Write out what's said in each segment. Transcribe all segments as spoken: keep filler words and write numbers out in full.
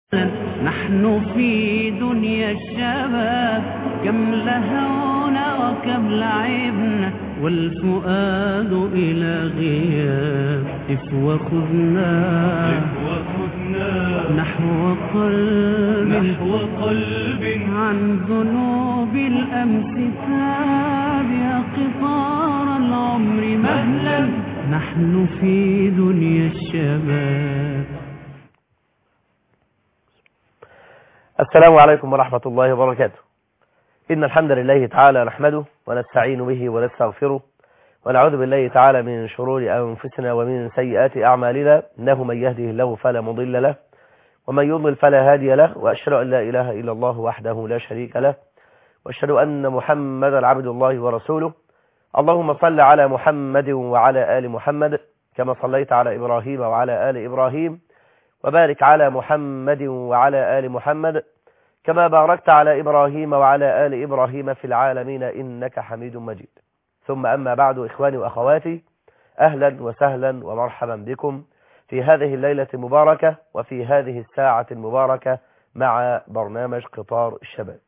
نحن في دنيا الشباب كم لهونا وكم لعبنا والفؤاد إلى غياب إف وخذنا نحو قلب نحو قلب عن ذنوب الأمس تاب يا قطار العمر مهلا نحن في دنيا الشباب. السلام عليكم ورحمة الله وبركاته. إن الحمد لله تعالى نحمده ونستعين به ونستغفره ونعوذ بالله تعالى من شرور أنفسنا ومن سيئات أعمالنا، إنه من يهده الله فلا مضل له ومن يضلل فلا هادي له، وأشهد أن لا إله إلا الله وحده لا شريك له، وأشهد أن محمدا عبد الله ورسوله. اللهم صل على محمد وعلى آل محمد كما صليت على إبراهيم وعلى آل إبراهيم، وبارك على محمد وعلى آل محمد كما باركت على إبراهيم وعلى آل إبراهيم في العالمين إنك حميد مجيد. ثم أما بعد، إخواني وأخواتي، أهلا وسهلا ومرحبا بكم في هذه الليلة المباركة وفي هذه الساعة المباركة مع برنامج قطار الشباب.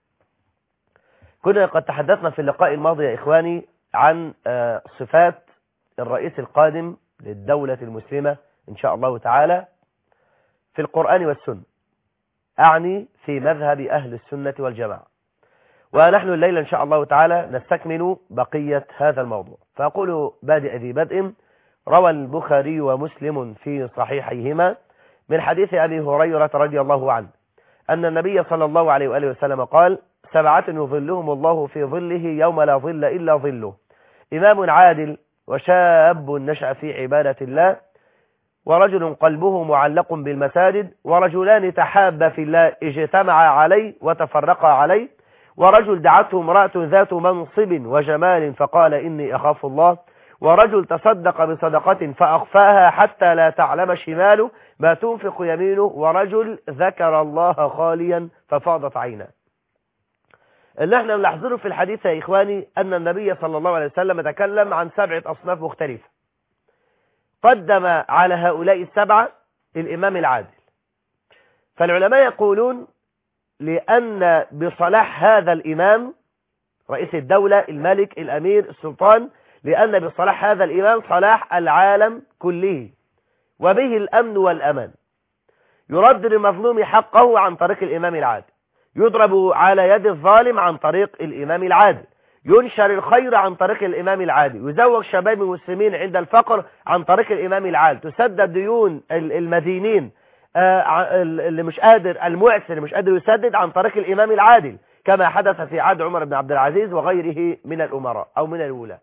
كنا قد تحدثنا في اللقاء الماضي يا إخواني عن صفات الرئيس القادم للدولة المسلمة إن شاء الله تعالى في القرآن والسنة، أعني في مذهب أهل السنة والجماعة. ونحن الليلة إن شاء الله تعالى نستكمل بقية هذا الموضوع. فأقول بادئ ذي بدء: روى البخاري ومسلم في صحيحيهما من حديث أبي هريرة رضي الله عنه أن النبي صلى الله عليه وآله وسلم قال: سبعة يظلهم الله في ظله يوم لا ظل إلا ظله: إمام عادل، وشاب نشأ في عبادة الله، ورجل قلبه معلق بالمساجد، ورجلان تحابا في الله اجتمعا عليه وتفرقا عليه، ورجل دعته امرأة ذات منصب وجمال فقال إني أخاف الله، ورجل تصدق بصدقة فأخفاها حتى لا تعلم شماله ما تنفق يمينه، ورجل ذكر الله خاليا ففاضت عيناه. اللي احنا نلاحظه في الحديث يا إخواني أن النبي صلى الله عليه وسلم تكلم عن سبعة أصناف مختلفة. قدم على هؤلاء السبعة الإمام العادل. فالعلماء يقولون لأن بصلاح هذا الإمام رئيس الدولة، الملك، الأمير، السلطان، لأن بصلاح هذا الإمام صلاح العالم كله، وبه الأمن والأمان. يرد للمظلوم حقه عن طريق الإمام العادل، يضرب على يد الظالم عن طريق الإمام العادل، ينشر الخير عن طريق الإمام العادل، يزوج شباب المسلمين عند الفقر عن طريق الإمام العادل، تسدد ديون المدينين اللي مش قادر، المعسر اللي مش قادر يسدد عن طريق الإمام العادل، كما حدث في عهد عمر بن عبد العزيز وغيره من الأمراء أو من الولاة.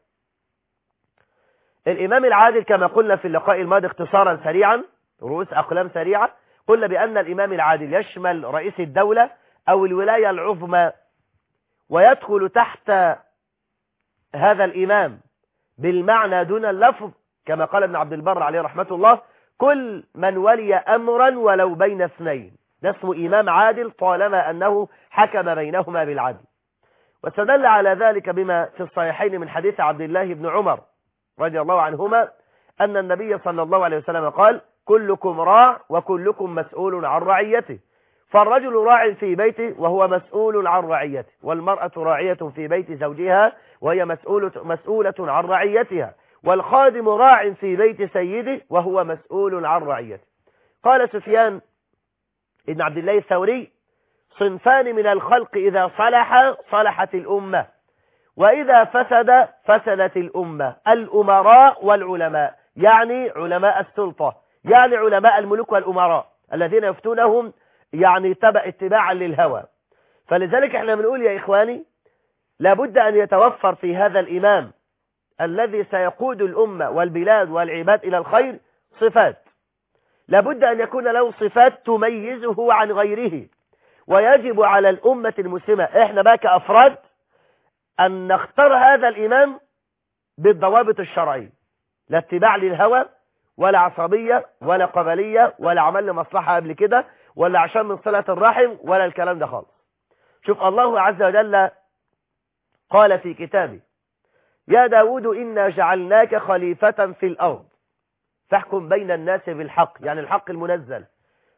الإمام العادل كما قلنا في اللقاء الماضي اختصارا سريعا، رؤوس أقلام سريعة، قلنا بأن الإمام العادل يشمل رئيس الدولة أو الولاية العظمى، ويدخل تحت هذا الإمام بالمعنى دون اللفظ كما قال ابن عبد البر عليه رحمة الله: كل من ولي أمرا ولو بين اثنين، ده اسمه إمام عادل طالما أنه حكم بينهما بالعدل. واستدل على ذلك بما في الصحيحين من حديث عبد الله بن عمر رضي الله عنهما أن النبي صلى الله عليه وسلم قال: كلكم راع وكلكم مسؤول عن رعيته، فالرجل راع في بيته وهو مسؤول عن رعيته، والمرأة راعية في بيت زوجها وهي مسؤولة, مسؤولة عن رعيتها، والخادم راع في بيت سيده وهو مسؤول عن رعيته. قال سفيان ابن عبد الله الثوري: صنفان من الخلق إذا صلح صلحت الأمة، وإذا فسد فسدت الأمة: الأمراء والعلماء، يعني علماء السلطة، يعني علماء الملوك والأمراء الذين يفتونهم يعني تبع اتباعا للهوى. فلذلك احنا بنقول يا إخواني لابد أن يتوفر في هذا الإمام الذي سيقود الأمة والبلاد والعباد إلى الخير صفات، لابد أن يكون له صفات تميزه عن غيره. ويجب على الأمة المسلمة احنا بقى كأفراد أن نختار هذا الإمام بالضوابط الشرعية، لا اتباع للهوى ولا عصبية ولا قبلية ولا عمل لمصلحة قبل كده ولا عشان من صلة الرحم ولا الكلام ده خالص. شوف الله عز وجل قال في كتابه: يا داود إنا جعلناك خليفة في الأرض فاحكم بين الناس بالحق، يعني الحق المنزل،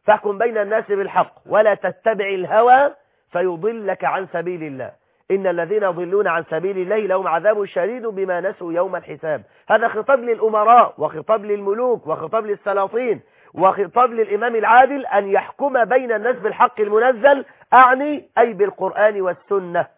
فاحكم بين الناس بالحق ولا تتبع الهوى فيضلك عن سبيل الله، إن الذين يضلون عن سبيل الله لهم عذاب شديد بما نسوا يوم الحساب. هذا خطاب للأمراء وخطاب للملوك وخطاب للسلاطين وخطاب للإمام العادل أن يحكم بين الناس بالحق المنزل، أعني أي بالقرآن والسنة.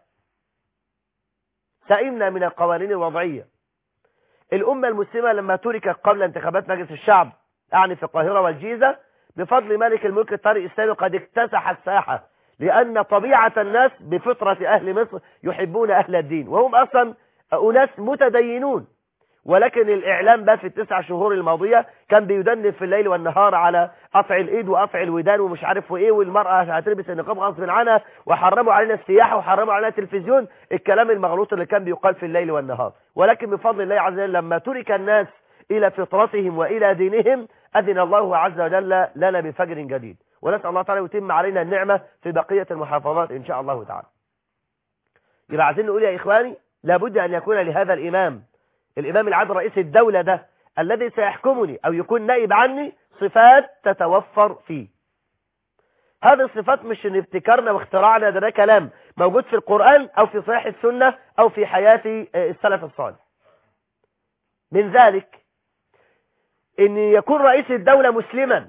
سئمنا من القوانين الوضعية. الأمة المسلمة لما تركت قبل انتخابات مجلس الشعب، أعني في القاهرة والجيزة، بفضل ملك الملك الطارق الإسلامي قد اكتسح الساحة، لأن طبيعة الناس بفطرة أهل مصر يحبون أهل الدين، وهم أصلا أناس متدينون، ولكن الإعلام بقى في التسع شهور الماضية كان بيدنف في الليل والنهار على قطع الإيد وقطع الودان ومش عارف وإيه، والمرأة هتلبس النقاب غصب عنها، وحرموا علينا السياحة وحرموا علينا التلفزيون، الكلام المغلوط اللي كان بيقال في الليل والنهار. ولكن بفضل الله عز وجل لما ترك الناس إلى فطرتهم وإلى دينهم أذن الله عز وجل لنا بفجر جديد، ونسأل الله تعالى يتم علينا النعمة في بقية المحافظات إن شاء الله تعالى. يبقى عايزين نقول يا إخواني لابد أن يكون لهذا الإمام الإمام العادل رئيس الدولة ده الذي سيحكمني أو يكون نائب عني صفات تتوفر فيه. هذه الصفات مش ان ابتكارنا واختراعنا، ده, ده كلام موجود في القرآن أو في صحيح السنة أو في حياة السلف الصالح. من ذلك ان يكون رئيس الدولة مسلما،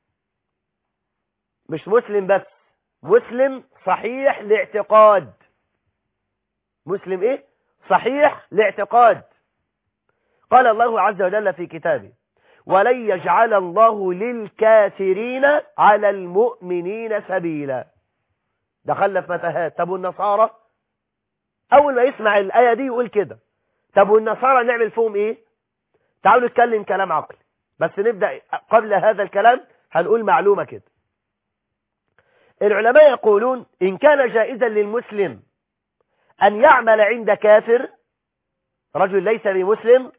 مش مسلم بس، مسلم صحيح الاعتقاد. مسلم ايه؟ صحيح الاعتقاد. قال الله عز وجل في كتابه: ولن يجعل الله للكافرين على المؤمنين سبيلا. دخلنا في متاهات. طب والنصارى؟ اول ما يسمع الآية دي يقول كده، طب والنصارى نعمل فيهم ايه؟ تعالوا نتكلم كلام عقلي، بس نبدأ قبل هذا الكلام هنقول معلومة كده. العلماء يقولون إن كان جائزا للمسلم أن يعمل عند كافر، رجل ليس بمسلم،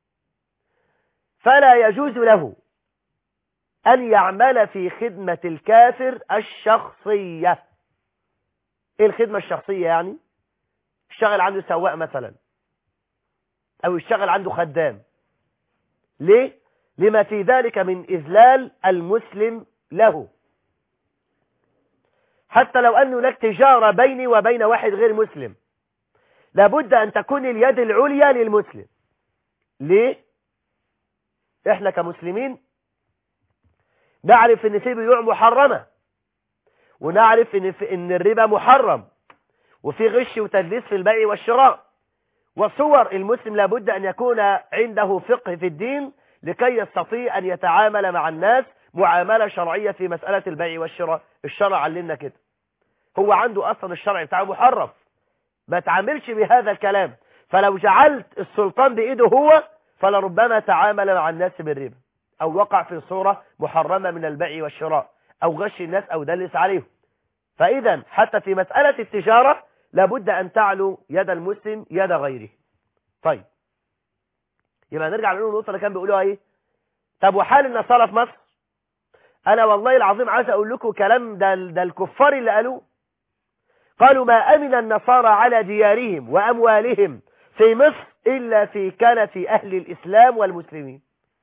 فلا يجوز له أن يعمل في خدمة الكافر الشخصية. إيه الخدمة الشخصية يعني؟ يشتغل عنده سواق مثلا، أو يشتغل عنده خدام. ليه؟ لما في ذلك من إذلال المسلم له، حتى لو أن هناك تجارة بيني وبين واحد غير مسلم لابد أن تكون اليد العليا للمسلم. ليه؟ إحنا كمسلمين نعرف إن في بيوع محرمة، ونعرف إن, في إن الربا محرم، وفي غش وتدليس في البيع والشراء، وصور المسلم لابد أن يكون عنده فقه في الدين لكي يستطيع أن يتعامل مع الناس معاملة شرعية في مسألة البيع والشراء. الشرع علمنا كده، هو عنده أصلا الشرع بتاعه محرم، ما تعاملش بهذا الكلام. فلو جعلت السلطان بإيده هو فلربما تعامل مع الناس بالربا، أو وقع في صورة محرمة من البيع والشراء، أو غش الناس أو دلس عليهم. فإذا حتى في مسألة التجارة لابد أن تعلو يد المسلم يد غيره. طيب يبقى نرجع لنقول النقطة اللي كان بيقولوها ايه؟ طب وحال النصارى في مصر؟ أنا والله العظيم عايز أقول لكم كلام ده, ده الكفار اللي قالوه. قالوا ما أمن النصارى على ديارهم وأموالهم في مصر إلا في كان في أهل الإسلام والمسلمين،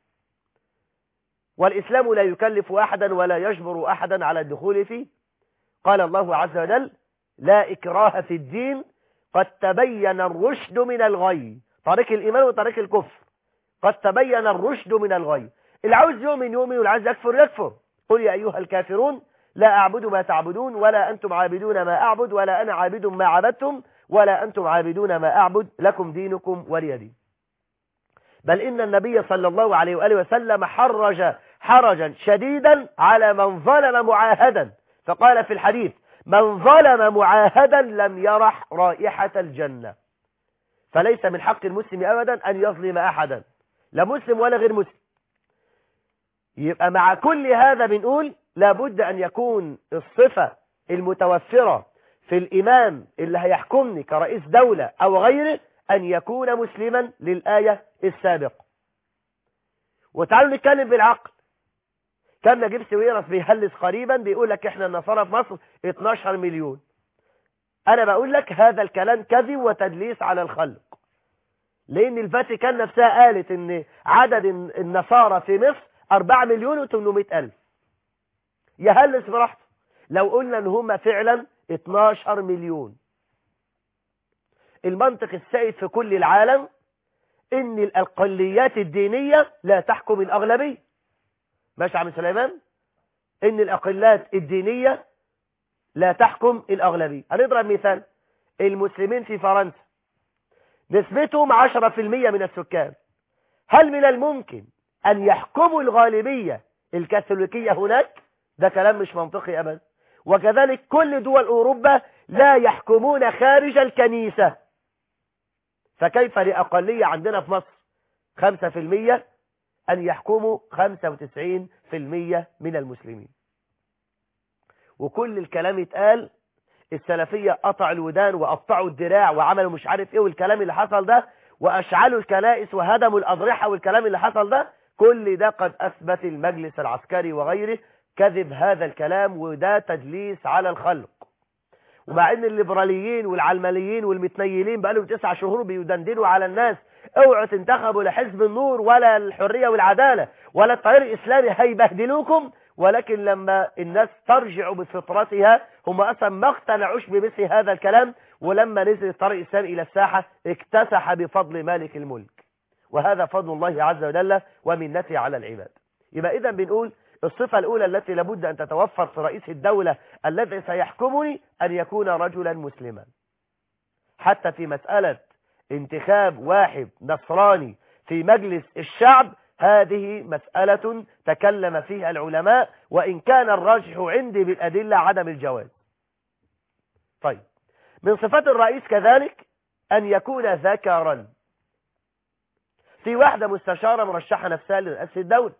والإسلام لا يكلف أحدا ولا يجبر أحدا على الدخول فيه. قال الله عز وجل: لا إكراه في الدين قد تبين الرشد من الغي. طريق الإيمان وطريق الكفر، قد تبين الرشد من الغي. اللي عاوز يؤمن يؤمن واللي عاوز يكفر يكفر. قل يا أيها الكافرون لا أعبد ما تعبدون ولا أنتم عابدون ما أعبد ولا أنا عابد ما عبدتم ولا أنتم عابدون ما أعبد لكم دينكم ولي دين. بل إن النبي صلى الله عليه وآله وسلم حرج حرجا شديدا على من ظلم معاهدا، فقال في الحديث: من ظلم معاهدا لم يرح رائحة الجنة. فليس من حق المسلم أبدا أن يظلم أحدا، لا مسلم ولا غير مسلم. يبقى مع كل هذا بنقول لابد أن يكون الصفة المتوفرة في الإمام اللي هيحكمني كرئيس دولة أو غيره أن يكون مسلما للآية السابقة. وتعالوا نتكلم بالعقل. كان نجيب سويرس بيهلس قريبا بيقول لك احنا النصارى في مصر اتناشر مليون. أنا بقول لك هذا الكلام كذب وتدليس على الخلق، لأن الفاتيكان نفسها قالت ان عدد النصارى في مصر أربعة مليون وثمانمائة ألف. يهلس براحته. لو قلنا ان هم فعلا اتناشر مليون. المنطق السائد في كل العالم ان الاقليات الدينية لا تحكم الاغلبية. ماشي يا عم سليمان؟ ان الاقليات الدينية لا تحكم الاغلبية. هنضرب مثال. المسلمين في فرنسا نسبتهم عشرة في المية من السكان. هل من الممكن ان يحكموا الغالبية الكاثوليكية هناك؟ ده كلام مش منطقي ابدا. وكذلك كل دول اوروبا لا يحكمون خارج الكنيسة. فكيف لأقلية عندنا في مصر خمسة في المية أن يحكموا خمسة وتسعين في المية من المسلمين؟ وكل الكلام اتقال. السلفية قطعوا الودان وقطعوا الدراع وعملوا مش عارف ايه والكلام اللي حصل ده، وأشعلوا الكنائس وهدموا الأضرحة والكلام اللي حصل ده، كل ده قد أثبت المجلس العسكري وغيره كذب هذا الكلام، وده تدليس على الخلق. ومع ان الليبراليين والعلمانيين والمتنيلين بقالهم تسع شهور بيدندنوا على الناس اوعوا تنتخبوا لحزب النور ولا الحرية والعدالة ولا التيار الاسلامي هيبهدلوكم، ولكن لما الناس ترجع بفطرتها هم اصلا ما اقتنعوش بمثل هذا الكلام، ولما نزل الطريق الاسلامي الى الساحة اكتسح بفضل مالك الملك، وهذا فضل الله عز وجل ومنته على العباد. يبقى اذا بنقول الصفة الأولى التي لابد أن تتوفر في رئيس الدولة الذي سيحكمني أن يكون رجلا مسلما. حتى في مسألة انتخاب واحد نصراني في مجلس الشعب هذه مسألة تكلم فيها العلماء، وإن كان الراجح عندي بالأدلة عدم الجواز. طيب، من صفات الرئيس كذلك أن يكون ذكرا. في واحدة مستشارة مرشحة نفسها لرئاسة الدولة،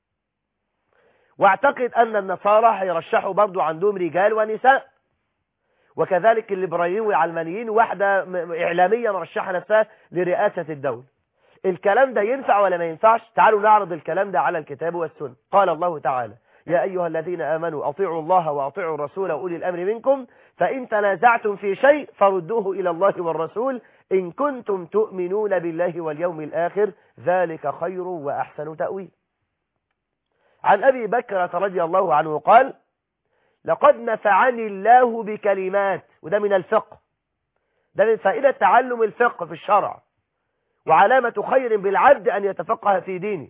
واعتقد ان النصارى هيرشحوا برضو عندهم رجال ونساء، وكذلك الليبراليين والعلمانيين واحدة اعلامية مرشحة نفسها لرئاسة الدولة. الكلام ده ينفع ولا ما ينفعش؟ تعالوا نعرض الكلام ده على الكتاب والسنة. قال الله تعالى: يا ايها الذين امنوا اطيعوا الله واطيعوا الرسول واولي الامر منكم فان تنازعتم في شيء فردوه الى الله والرسول ان كنتم تؤمنون بالله واليوم الاخر ذلك خير واحسن تأويل. عن أبي بكرة رضي الله عنه قال: لقد نفعني الله بكلمات. وده من الفقه، ده من فائدة تعلم الفقه في الشرع، وعلامة خير بالعبد أن يتفقه في دينه.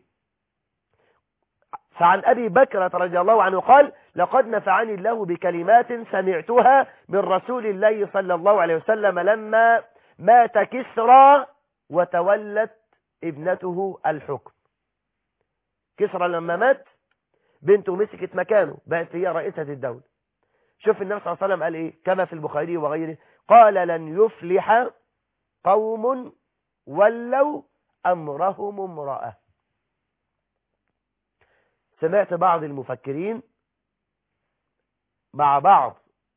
فعن أبي بكرة رضي الله عنه قال: لقد نفعني الله بكلمات سمعتها من رسول الله صلى الله عليه وسلم لما مات كسرى وتولت ابنته الحكم. كسرى لما مات بنته مسكت مكانه بقت هي رئيسة الدولة. شوف النبي صلى الله عليه وسلم قال ايه كما في البخاري وغيره: قال لن يفلح قوم ولوا امرهم امرأة. سمعت بعض المفكرين مع بعض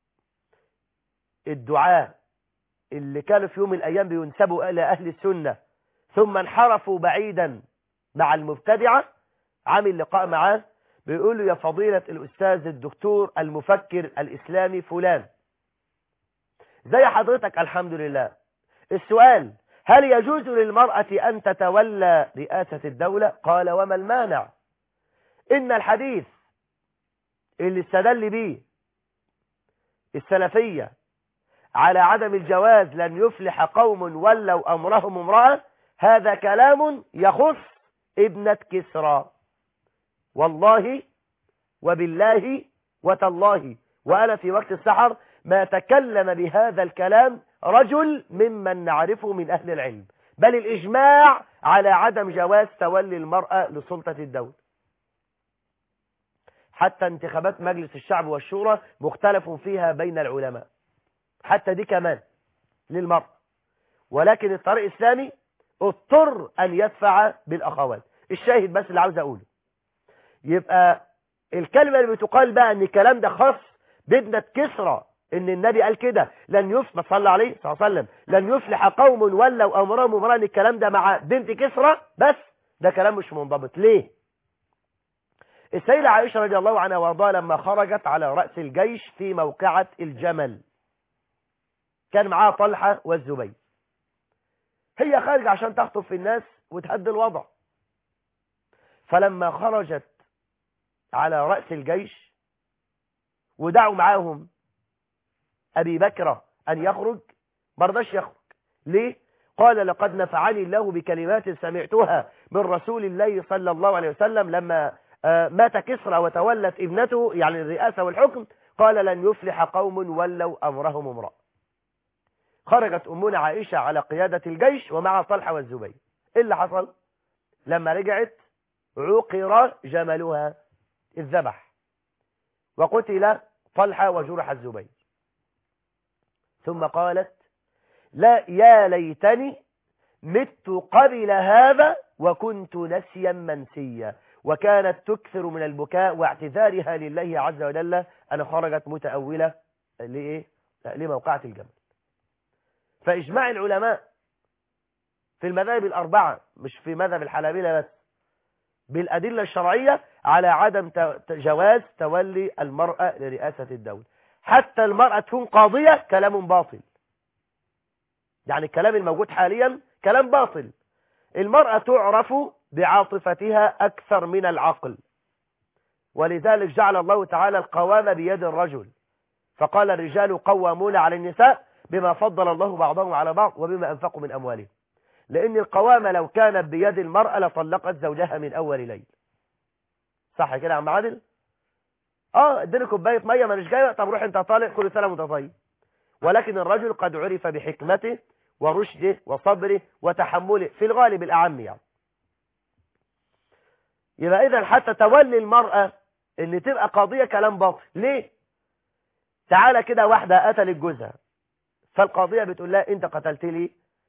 الدعاة اللي كانوا في يوم من الايام بينسبوا الى اهل السنة ثم انحرفوا بعيدا مع المبتدعة، عامل لقاء معاه بيقول له: يا فضيلة الأستاذ الدكتور المفكر الإسلامي فلان، زي حضرتك الحمد لله، السؤال: هل يجوز للمرأة أن تتولى رئاسة الدولة؟ قال: وما المانع؟ إن الحديث اللي استدل به السلفية على عدم الجواز لن يفلح قوم ولوا أمرهم امرأة هذا كلام يخص ابنة كسرى. والله وبالله وتالله وأنا في وقت السحر ما تكلم بهذا الكلام رجل ممن نعرفه من أهل العلم، بل الإجماع على عدم جواز تولي المرأة لسلطة الدولة. حتى انتخابات مجلس الشعب والشورى مختلف فيها بين العلماء، حتى دي كمان للمرأة، ولكن الطريق الإسلامي اضطر أن يدفع بالأخوات. الشاهد بس اللي عاوز أقوله، يبقى الكلمة اللي بتقال بقى ان الكلام ده خاص بابنة كسرى، ان النبي قال كده لن يفلح، صلى عليه صلى الله عليه وسلم، لن يفلح قوم ولوا امرهم امرأة، الكلام ده مع بنت كسرى بس، ده كلام مش منضبط. ليه؟ السيدة عائشة رضي الله عنها وارضاها لما خرجت على رأس الجيش في موقعة الجمل كان معاها طلحة والزبير، هي خارجة عشان تخطب في الناس وتهدي الوضع، فلما خرجت على رأس الجيش ودعوا معاهم أبي بكر أن يخرج، ما رضاش يخرج. ليه؟ قال لقد نفعني الله بكلمات سمعتها من رسول الله صلى الله عليه وسلم لما مات كسرى وتولت ابنته يعني الرئاسة والحكم، قال لن يفلح قوم ولوا أمرهم امرأة. خرجت أمنا عائشة على قيادة الجيش ومع طلحة والزبير. إيه اللي حصل؟ لما رجعت عقر جملها، الذبح، وقتل طلحة وجرح الزبير. ثم قالت لا يا ليتني مت قبل هذا وكنت نسيا منسيا، وكانت تكثر من البكاء واعتذارها لله عز وجل أن خرجت متأولة لإيه؟ لموقعة الجمل. فإجماع العلماء في المذاهب الأربعة، مش في مذهب الحنابلة بس، بالأدلة الشرعية على عدم جواز تولي المرأة لرئاسة الدولة. حتى المرأة تكون قاضية كلام باطل، يعني الكلام الموجود حاليا كلام باطل. المرأة تعرف بعاطفتها أكثر من العقل، ولذلك جعل الله تعالى القوامة بيد الرجل، فقال الرجال قوامون على النساء بما فضل الله بعضهم على بعض وبما أنفقوا من أموالهم. لأن القوامة لو كانت بيد المرأة لطلقت زوجها من أول ليل. صح كده يا عم عادل؟ اه اديني كوبايه ميه مانيش جايه، طب روح انت طالق، كل سنه وانت طيب. ولكن الرجل قد عرف بحكمته ورشده وصبره وتحمله في الغالب الأعم يعني. يبقى إذا حتى تولي المرأة اللي تبقى قاضية كلام باطل. ليه؟ تعالى كده واحدة قتلت جوزها، فالقاضية بتقول لها انت قتلت لي؟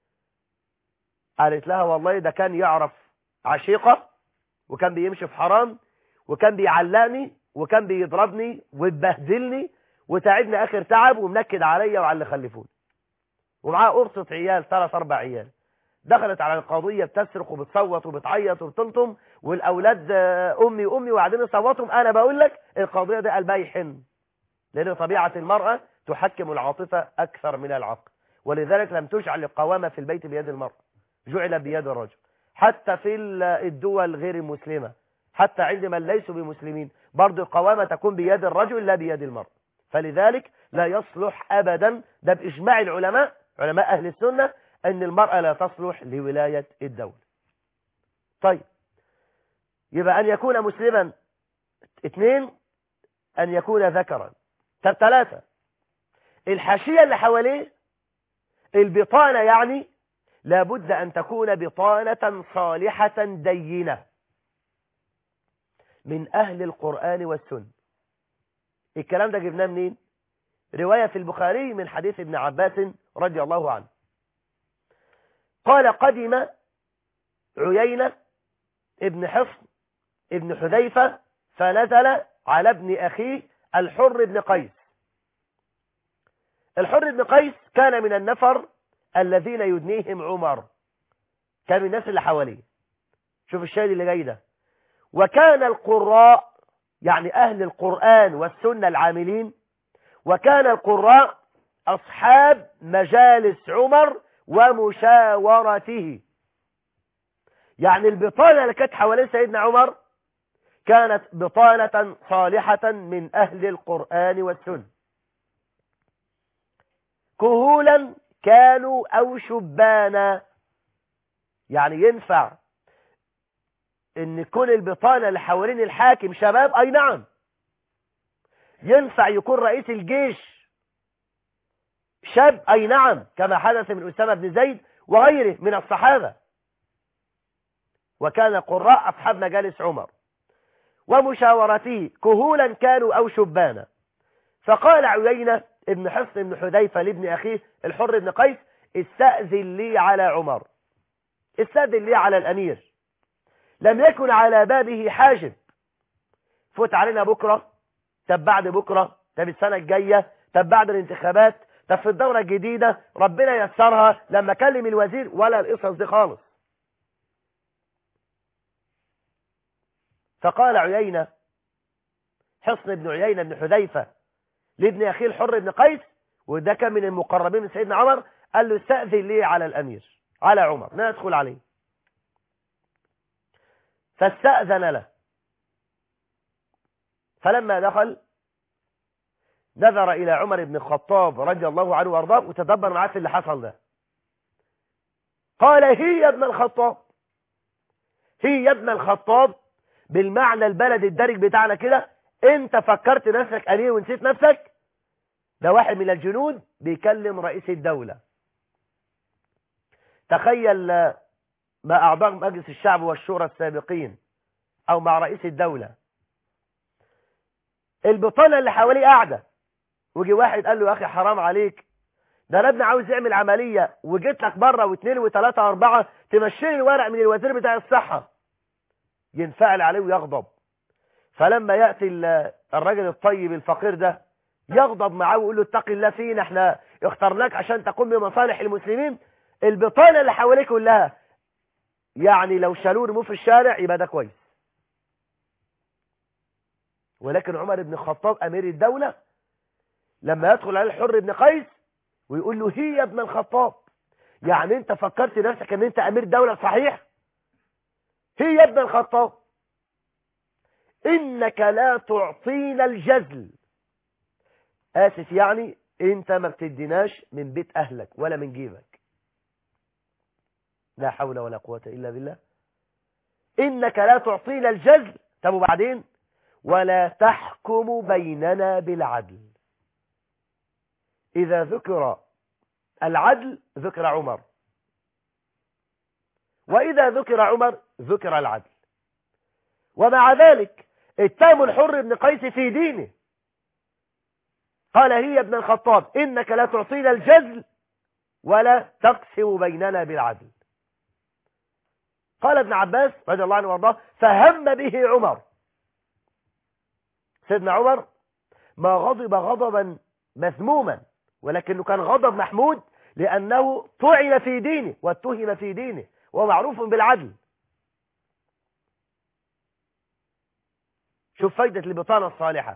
قالت لها والله ده كان يعرف عشيقة وكان بيمشي في حرام وكان بيعلقني وكان بيضربني ويبهدلني وتعبني اخر تعب ومنكد عليا وعلى اللي خلفوني، ومعاه قرصة عيال ثلاث اربع عيال. دخلت على القضية بتصرخ وبتصوت وبتعيط وبتلطم، والاولاد امي امي وقاعدين يصوتهم. انا بقول لك القضية دي قلبها يحن، لان طبيعة المرأة تحكم العاطفة اكثر من العقل، ولذلك لم تجعل القوامة في البيت بيد المرأة، جعل بيد الرجل. حتى في الدول غير المسلمة، حتى عند من ليسوا بمسلمين، برضو القوامة تكون بيد الرجل لا بيد المرأة. فلذلك لا يصلح أبدا، ده بإجماع العلماء علماء أهل السنة، أن المرأة لا تصلح لولاية الدولة. طيب يبقى أن يكون مسلما، اثنين أن يكون ذكرا. طب ثلاثة الحاشية اللي حواليه، البطانة يعني لابد أن تكون بطانة صالحة دينة من أهل القرآن والسنة. الكلام ده جبناه منين؟ رواية في البخاري من حديث ابن عباس رضي الله عنه قال قدم عيينة ابن حصن ابن حذيفة فنزل على ابن أخيه الحر بن قيس. الحر بن قيس كان من النفر الذين يدنيهم عمر، كان من الناس اللي حواليه. شوف الشاهد اللي جاي ده. وكان القراء يعني أهل القرآن والسنة العاملين، وكان القراء أصحاب مجالس عمر ومشاورته. يعني البطانة اللي كانت حوالين سيدنا عمر كانت بطانة صالحة من أهل القرآن والسنة. كهولا كانوا أو شبانا، يعني ينفع ان كل البطانة اللي حوالين الحاكم شباب، اي نعم. ينفع يكون رئيس الجيش شاب، اي نعم، كما حدث من أسامة بن زيد وغيره من الصحابة. وكان قراء أصحاب مجالس عمر ومشاورته كهولا كانوا أو شبانا. فقال عيينة ابن حصن ابن حذيفة لابن أخيه الحر بن قيس استأذن لي على عمر، استأذن لي على الأمير، لم يكن على بابه حاجب. فوت علينا بكرة، طب بعد بكرة، طب السنة الجاية، طب بعد الانتخابات، طب في الدورة الجديدة ربنا يسرها لما كلم الوزير، ولا القصص دي خالص. فقال عيينة حصن بن عيينة بن حذيفة لابن أخيه الحر بن قيس، وده كان من المقربين من سيدنا عمر، قال له استأذن لي على الأمير على عمر ندخل عليه. فاستأذن له. فلما دخل نظر إلى عمر بن الخطاب رضي الله عنه وارضاه وتدبر معاه في اللي حصل ده. قال هي يا ابن الخطاب، هي يا ابن الخطاب بالمعنى البلد الدارج بتاعنا كده. انت فكرت نفسك أمير ونسيت نفسك؟ ده واحد من الجنود بيكلم رئيس الدولة. تخيل مع أعضاء مجلس الشعب والشورى السابقين أو مع رئيس الدولة، البطانة اللي حواليه قاعدة، وجي واحد قال له يا أخي حرام عليك، ده انا ابني عاوز يعمل عملية وجيت لك مرة واثنين وثلاثة واربعة تمشيني الورق من الوزير بتاع الصحة. ينفعل عليه ويغضب. فلما يأتي الراجل الطيب الفقير ده يغضب معاه ويقول له اتق الله فينا، احنا اخترناك عشان تقوم بمصالح المسلمين. البطانة اللي حواليه كلها يعني لو شالوه رموه في الشارع يبقى ده كويس. ولكن عمر بن الخطاب أمير الدولة لما يدخل عليه الحر بن قيس ويقول له هي يا ابن الخطاب، يعني انت فكرت نفسك ان انت أمير دولة صحيح؟ هي يا ابن الخطاب إنك لا تعطينا الجزل. آسف يعني انت ما بتديناش من بيت أهلك ولا من جيبك. لا حول ولا قوة إلا بالله. إنك لا تعطينا الجزل. طب وبعدين؟ ولا تحكم بيننا بالعدل. إذا ذكر العدل ذكر عمر، وإذا ذكر عمر ذكر العدل. ومع ذلك اتهم الحر بن قيس في دينه. قال هي ابن الخطاب إنك لا تعطينا الجزل ولا تقسم بيننا بالعدل. قال ابن عباس رضي الله عنه وارضاه فهم به عمر. سيدنا عمر ما غضب غضبا مذموما، ولكنه كان غضب محمود لأنه طعن في دينه واتهم في دينه ومعروف بالعدل. شوف فايدة البطانة الصالحة.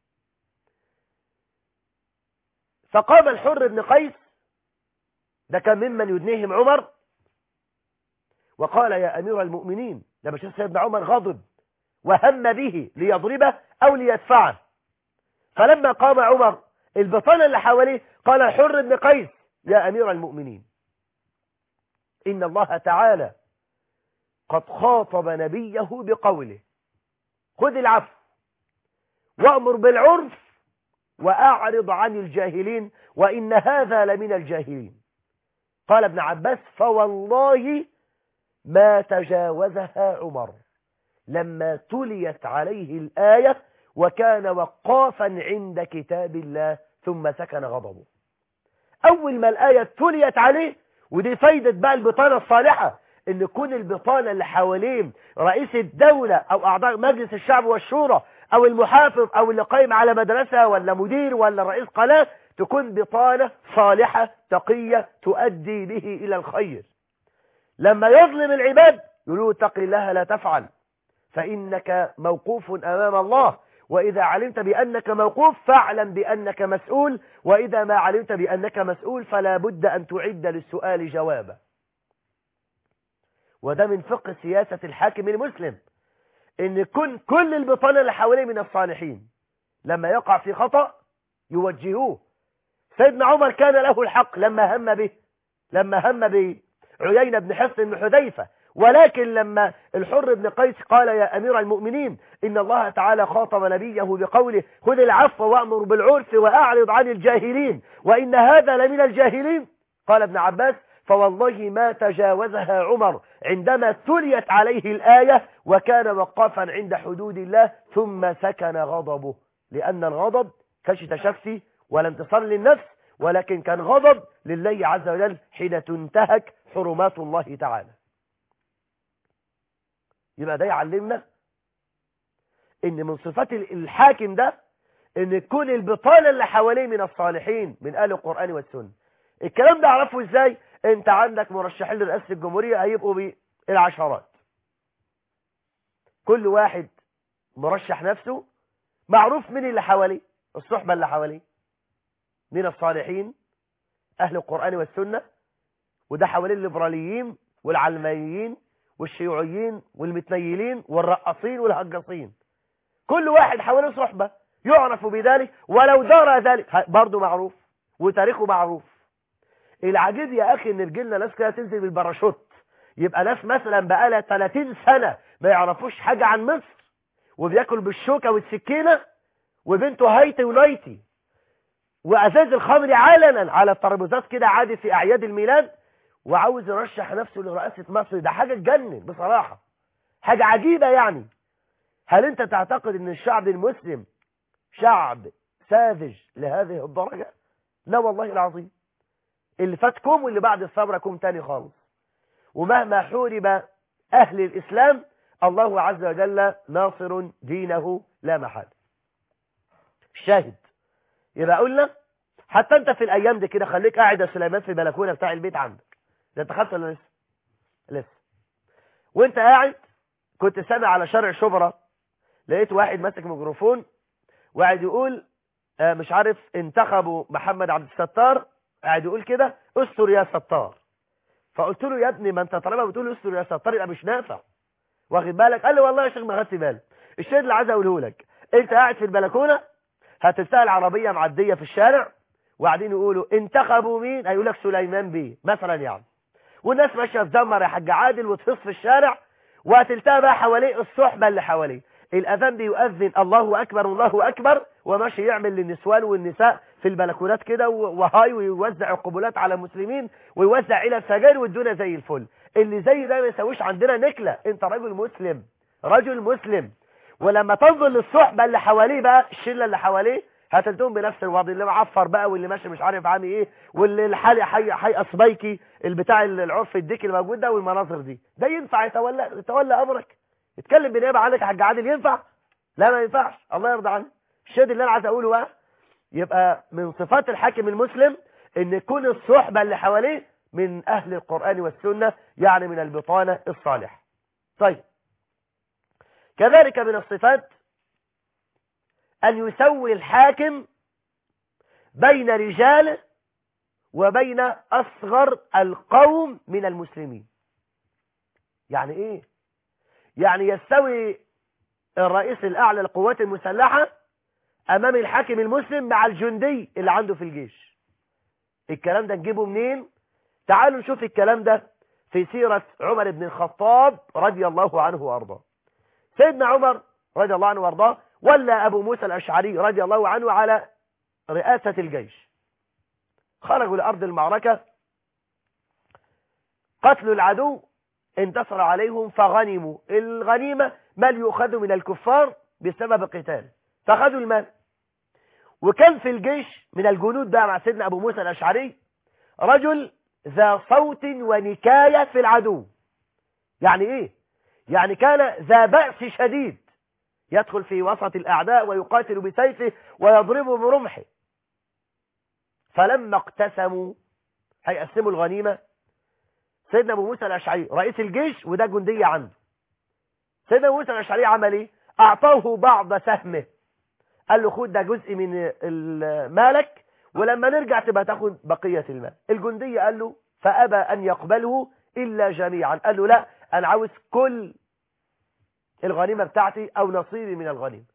فقام الحر بن قيس، ده كان ممن يدنيهم عمر، وقال يا أمير المؤمنين، لما شاف سيدنا عمر غضب وهم به ليضربه أو ليدفعه، فلما قام عمر البطانة اللي حواليه قال الحر بن قيس يا أمير المؤمنين إن الله تعالى قد خاطب نبيه بقوله خذ العفو وأمر بالعرف وأعرض عن الجاهلين وإن هذا لمن الجاهلين. قال ابن عباس فوالله ما تجاوزها عمر لما تليت عليه الآية وكان وقافا عند كتاب الله ثم سكن غضبه. أول ما الآية تليت عليه، ودي فايدة بقى البطانة الصالحة، ان يكون البطانة اللي حواليه رئيس الدولة او اعضاء مجلس الشعب والشورى او المحافظ او اللي قايم على مدرسة ولا مدير ولا رئيس قناة، تكون بطانة صالحة تقية تؤدي به الى الخير. لما يظلم العباد يقولوا اتق الله لا تفعل فانك موقوف امام الله، واذا علمت بانك موقوف فاعلم بانك مسؤول، واذا ما علمت بانك مسؤول فلا بد ان تعد للسؤال جوابا. وده من فقه سياسة الحاكم المسلم، ان يكون كل البطانة اللي حواليه من الصالحين، لما يقع في خطأ يوجهوه. سيدنا عمر كان له الحق لما هم به، لما هم بعيينة بن حصن بن حذيفة، ولكن لما الحر بن قيس قال يا أمير المؤمنين إن الله تعالى خاطب نبيه بقوله خذ العفو وأمر بالعرف وأعرض عن الجاهلين وإن هذا لمن الجاهلين، قال ابن عباس فوالله ما تجاوزها عمر عندما تليت عليه الآية وكان وقافا عند حدود الله ثم سكن غضبه، لأن الغضب كانش تشفي ولا انتصار للنفس، ولكن كان غضب لله عز وجل حين تنتهك حرمات الله تعالى. يبقى ده يعلمنا ان من صفات الحاكم ده ان يكون البطانة اللي حواليه من الصالحين من اهل القرآن والسنة. الكلام ده عرفه ازاي؟ انت عندك مرشحين لرئاسة الجمهورية هيبقوا بالعشرات، كل واحد مرشح نفسه معروف من اللي حواليه، الصحبة اللي حواليه من الصالحين اهل القرآن والسنة، وده حوالين الليبراليين والعلمانيين والشيوعيين والمتنيلين والرقصين والهجاصين، كل واحد حواليه صحبة. يعرف بذلك ولو دار ذلك برضه معروف وتاريخه معروف. العجيب يا أخي إن رجلنا ناس كده تنزل بالباراشوت، يبقى ناس مثلا بقالها ثلاثين سنة ما يعرفوش حاجة عن مصر وبياكل بالشوكة والسكينة، وبنته هايتي ولايتي، وأزاز الخمر علنا على الترابيزات كده عادي في أعياد الميلاد، وعاوز يرشح نفسه لرئاسة مصر. ده حاجة تجنن بصراحة، حاجة عجيبة يعني. هل أنت تعتقد أن الشعب المسلم شعب ساذج لهذه الدرجة؟ لا والله العظيم، اللي فاتكم واللي بعد الثورة كوم تاني خالص. ومهما حورب أهل الإسلام الله عز وجل ناصر دينه لا محال. الشاهد يبقى قلنا حتى انت في الايام دي كده خليك قاعد يا سليمان في البلكونه بتاع البيت عندك. ده انت ولا لسه؟ لسه. وانت قاعد كنت سامع على شارع شبرا لقيت واحد ماسك ميكروفون وقاعد يقول آه مش عارف انتخبوا محمد عبد الستار، قاعد يقول كده استر يا ستار. فقلت له يا ابني ما انت طالما بتقول استر يا ستار يبقى مش نافع، واخد بالك؟ قال لي والله يا شيخ ما خدت بالي. الشيء اللي عايز اقوله لك، انت قاعد في البلكونه هتلتقي العربيه معديه في الشارع وقاعدين يقولوا انتخبوا مين، هيقول لك سليمان بيه مثلا يعني، والناس ماشيه تزمر يا حاج عادل وتفص في الشارع، وهتلتقي بقى حواليه الصحبه اللي حواليه الاذان بيؤذن الله اكبر الله اكبر، وماشي يعمل للنسوان والنساء في البلكونات كده وهاي، ويوزع القبلات على المسلمين ويوزع الى السجاير والدنيا زي الفل. اللي زي ده ما يسويش عندنا نكله. انت رجل مسلم، رجل مسلم، ولما تنظر للصحبه اللي حواليه بقى الشله اللي حواليه هتلتهم بنفس الوضع، اللي معفر بقى واللي ماشي مش عارف عامل ايه، واللي الحالي حي حي اصبيكي البتاع العرف الديك اللي موجود ده والمناظر دي، ده ينفع يتولى يتولى امرك؟ يتكلم بنيابه عنك يا حاج عادل ينفع؟ لا ما ينفعش، الله يرضى عنك. الشيء اللي انا عايز اقوله بقى يبقى من صفات الحاكم المسلم ان يكون الصحبه اللي حواليه من اهل القران والسنه، يعني من البطانه الصالح. طيب كذلك من الصفات أن يسوي الحاكم بين رجال وبين أصغر القوم من المسلمين. يعني إيه؟ يعني يستوي الرئيس الأعلى للقوات المسلحة أمام الحاكم المسلم مع الجندي اللي عنده في الجيش. الكلام ده نجيبه منين؟ تعالوا نشوف الكلام ده في سيرة عمر بن الخطاب رضي الله عنه وأرضاه. سيدنا عمر رضي الله عنه وأرضاه ولا أبو موسى الأشعري رضي الله عنه على رئاسة الجيش. خرجوا لأرض المعركة، قتلوا العدو، انتصر عليهم فغنموا الغنيمة، مال يؤخذ من الكفار بسبب قتال، فأخذوا المال. وكان في الجيش من الجنود بقى مع سيدنا أبو موسى الأشعري رجل ذا صوت ونكاية في العدو. يعني إيه؟ يعني كان ذا بأس شديد، يدخل في وسط الأعداء ويقاتل بسيفه ويضربه برمحه. فلما اقتسموا هيقسموا الغنيمة، سيدنا أبو موسى الأشعري رئيس الجيش وده جندية عنده، سيدنا أبو موسى الأشعري عمل إيه؟ أعطاه بعض سهمه، قال له خد ده جزء من مالك ولما نرجع تبقى تاخد بقية المال. الجندية قال له فأبى أن يقبله إلا جميعا، قال له لا أنا عاوز كل الغنيمة بتاعتي أو نصيبي من الغنيمة.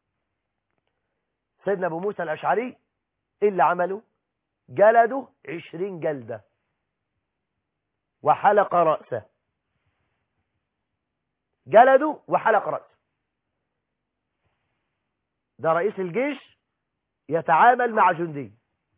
سيدنا أبو موسى الأشعري اللي عمله جلده عشرين جلدة وحلق رأسه، جلده وحلق رأسه. ده رئيس الجيش يتعامل مع جندي،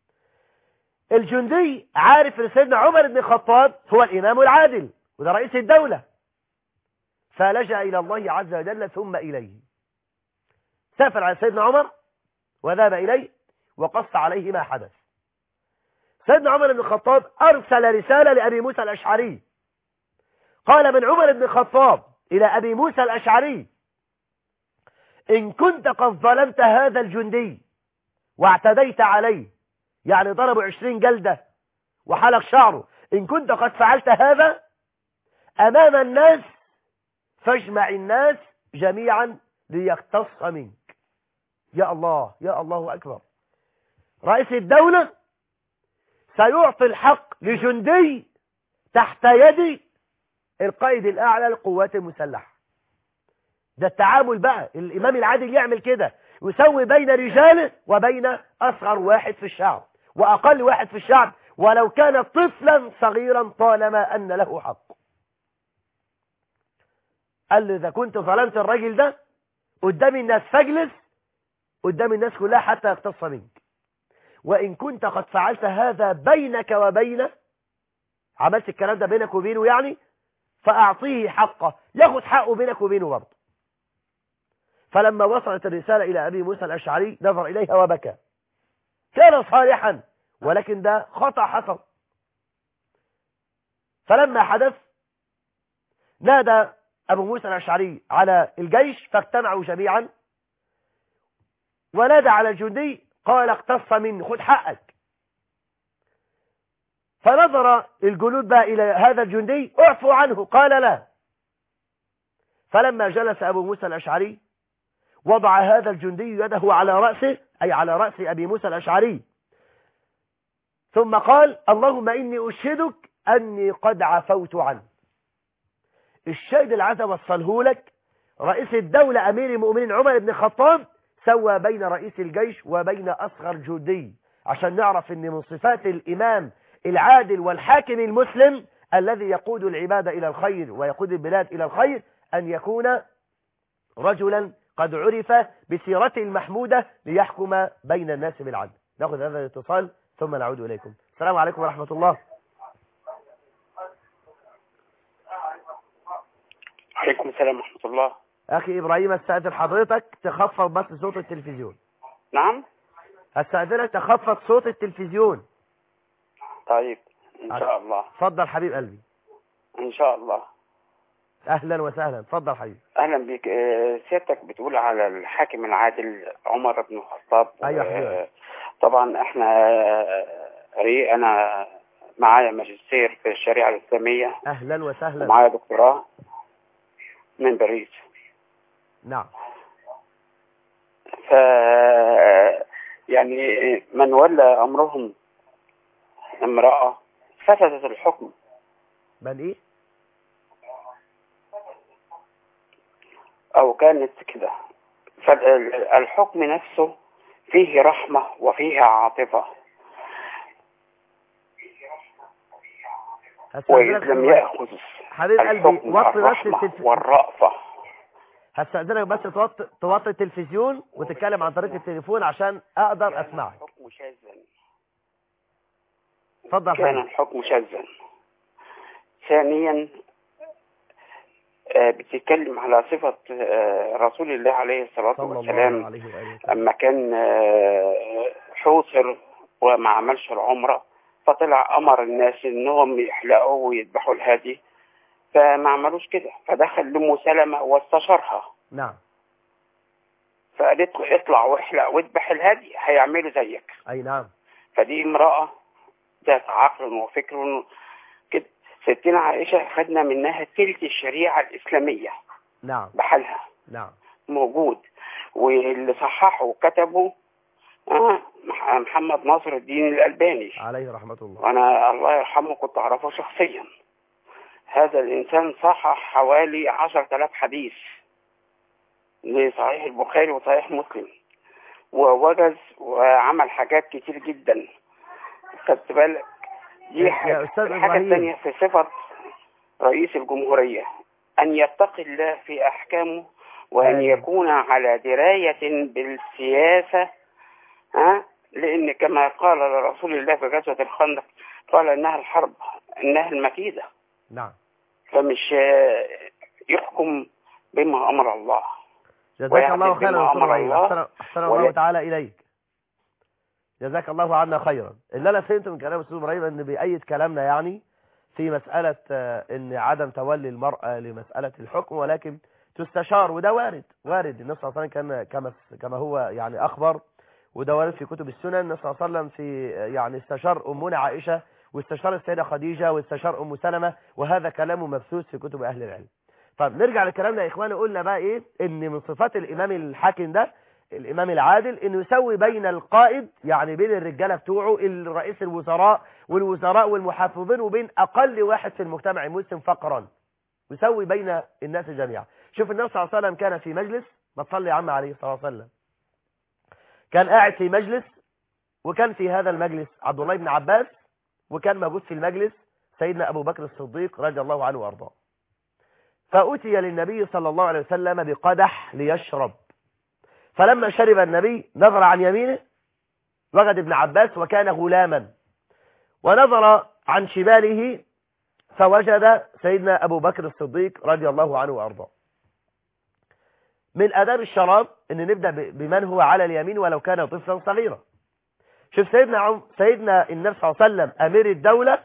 الجندي عارف ان سيدنا عمر بن الخطاب هو الإمام العادل وده رئيس الدولة، فلجأ إلى الله عز وجل ثم إليه. سافر على سيدنا عمر وذهب إليه وقص عليه ما حدث. سيدنا عمر بن الخطاب أرسل رسالة لأبي موسى الأشعري، قال من عمر بن الخطاب إلى أبي موسى الأشعري إن كنت قد ظلمت هذا الجندي واعتديت عليه، يعني ضربوا عشرين جلدة وحلق شعره، إن كنت قد فعلت هذا أمام الناس فاجمع الناس جميعا ليقتص منك. يا الله يا الله أكبر. رئيس الدولة سيعطي الحق لجندي تحت يد القائد الأعلى للقوات المسلحة. ده التعامل بقى، الإمام العادل يعمل كده، يسوي بين رجاله وبين أصغر واحد في الشعب وأقل واحد في الشعب ولو كان طفلا صغيرا طالما أن له حق. قال له إذا كنت ظلمت الراجل ده قدام الناس فاجلس قدام الناس كلها حتى يقتص منك، وإن كنت قد فعلت هذا بينك وبينه، عملت الكلام ده بينك وبينه يعني، فأعطيه حقه، ياخد حقه بينك وبينه برضه. فلما وصلت الرسالة إلى أبي موسى الأشعري نظر إليها وبكى. كان صالحا ولكن ده خطأ حصل. فلما حدث نادى أبو موسى الأشعري على الجيش فاجتمعوا جميعا، ونادى على الجندي قال اقتص مني، خد حقك. فنظر الجنود بقى إلى هذا الجندي، اعفوا عنه، قال لا. فلما جلس أبو موسى الأشعري وضع هذا الجندي يده على رأسه، أي على رأس أبي موسى الأشعري، ثم قال اللهم إني أشهدك أني قد عفوت عنه. الشاهد العزا وصله لك، رئيس الدولة أمير المؤمنين عمر بن الخطاب سوى بين رئيس الجيش وبين أصغر جندي، عشان نعرف أن من صفات الإمام العادل والحاكم المسلم الذي يقود العباد إلى الخير ويقود البلاد إلى الخير أن يكون رجلا قد عرف بسيرته المحمودة ليحكم بين الناس بالعدل. نأخذ هذا الاتصال ثم نعود إليكم. السلام عليكم ورحمة الله. عليكم السلام ورحمة الله. أخي إبراهيم استأذن حضرتك تخفض بس صوت التلفزيون. نعم. استأذنك تخفض صوت التلفزيون. طيب إن شاء الله. اتفضل حبيب قلبي. إن شاء الله. أهلا وسهلا، اتفضل حبيبي. أهلا بك. سيادتك بتقول على الحاكم العادل عمر بن الخطاب. أيوة حبيبي. طبعا احنا ري أنا معايا ماجستير في الشريعة الإسلامية. أهلا وسهلا. ومعايا دكتوراه من باريس. نعم. ف يعني من ولى أمرهم امرأة فسدت الحكم. من إيه؟ أو كانت كده. فالحكم نفسه فيه رحمة وفيه عاطفة، وإذ لم يأخذ حبيب قلبي وطي بس التلفزيون والرأفة. هستأذنك بس توطي توطي التلفزيون وتتكلم عن طريق التليفون عشان أقدر أسمعك. الحكم شاذا. اتفضل. كان الحكم شاذا. ثانيا بتتكلم على صفة رسول الله عليه الصلاة والسلام أما كان حوصر وما عملش العمرة، فطلع أمر الناس إنهم يحلقوا ويذبحوا الهدي، فما عملوش كده، فدخل لأم سلمة واستشارها. نعم. فقالت له اطلع واحلق واذبح الهدي هيعملوا زيك. أي نعم. فدي امرأة ذات عقل وفكر كده. ستنا عائشة خدنا منها تلت الشريعة الإسلامية. نعم. بحالها. نعم. موجود. واللي صححه وكتبه آه محمد ناصر الدين الألباني عليه رحمة الله. وأنا الله يرحمه كنت أعرفه شخصيا. هذا الإنسان صحح حوالي عشرة آلاف حديث لصحيح البخاري وصحيح مسلم، ووجز وعمل حاجات كتير جدا. خدت بالك؟ دي حاجة. الحاجة الثانية في صفة رئيس الجمهورية أن يتقي الله في أحكامه وأن يكون على دراية بالسياسة. ها؟ لأن كما قال رسول الله في غزوة الخندق قال إنها الحرب إنها المكيدة. نعم. فمش يحكم بما أمر الله. جزاك الله خيرا. أمر الله. أحسن الله تعالى إليك. جزاك الله عنا خيرا. اللي أنا فهمته من كلام أستاذ إبراهيم أن بأيد كلامنا يعني في مسألة أن عدم تولي المرأة لمسألة الحكم، ولكن تستشار، وده وارد وارد. النبي صلى الله عليه وسلم كان كما كما هو يعني أخبر، وده وارد في كتب السنن. النبي صلى الله عليه وسلم في يعني استشار أمنا عائشة واستشار السيدة خديجة واستشار أم سلمة، وهذا كلامه مبثوث في كتب أهل العلم. طيب نرجع لكلامنا يا إخواني. قلنا بقى إيه؟ إن من صفات الإمام الحاكم ده الإمام العادل إنه يسوي بين القائد، يعني بين الرجالة بتوعه الرئيس الوزراء والوزراء والمحافظين، وبين أقل واحد في المجتمع المسلم فقرا، يسوي بين الناس جميعا. شوف النبي صلى الله عليه وسلم كان في مجلس، ما تصلي يا عم عليه الصلاة والسلام. كان قاعد في مجلس، وكان في هذا المجلس عبد الله بن عباس، وكان موجود في المجلس سيدنا أبو بكر الصديق رضي الله عنه وأرضاه. فأتي للنبي صلى الله عليه وسلم بقدح ليشرب، فلما شرب النبي نظر عن يمينه وجد ابن عباس وكان غلاما، ونظر عن شماله فوجد سيدنا أبو بكر الصديق رضي الله عنه وأرضاه. من آداب الشراب أن نبدأ بمن هو على اليمين ولو كان طفلا صغيرا. شوف سيدنا عم سيدنا النبي صلى الله عليه وسلم أمير الدولة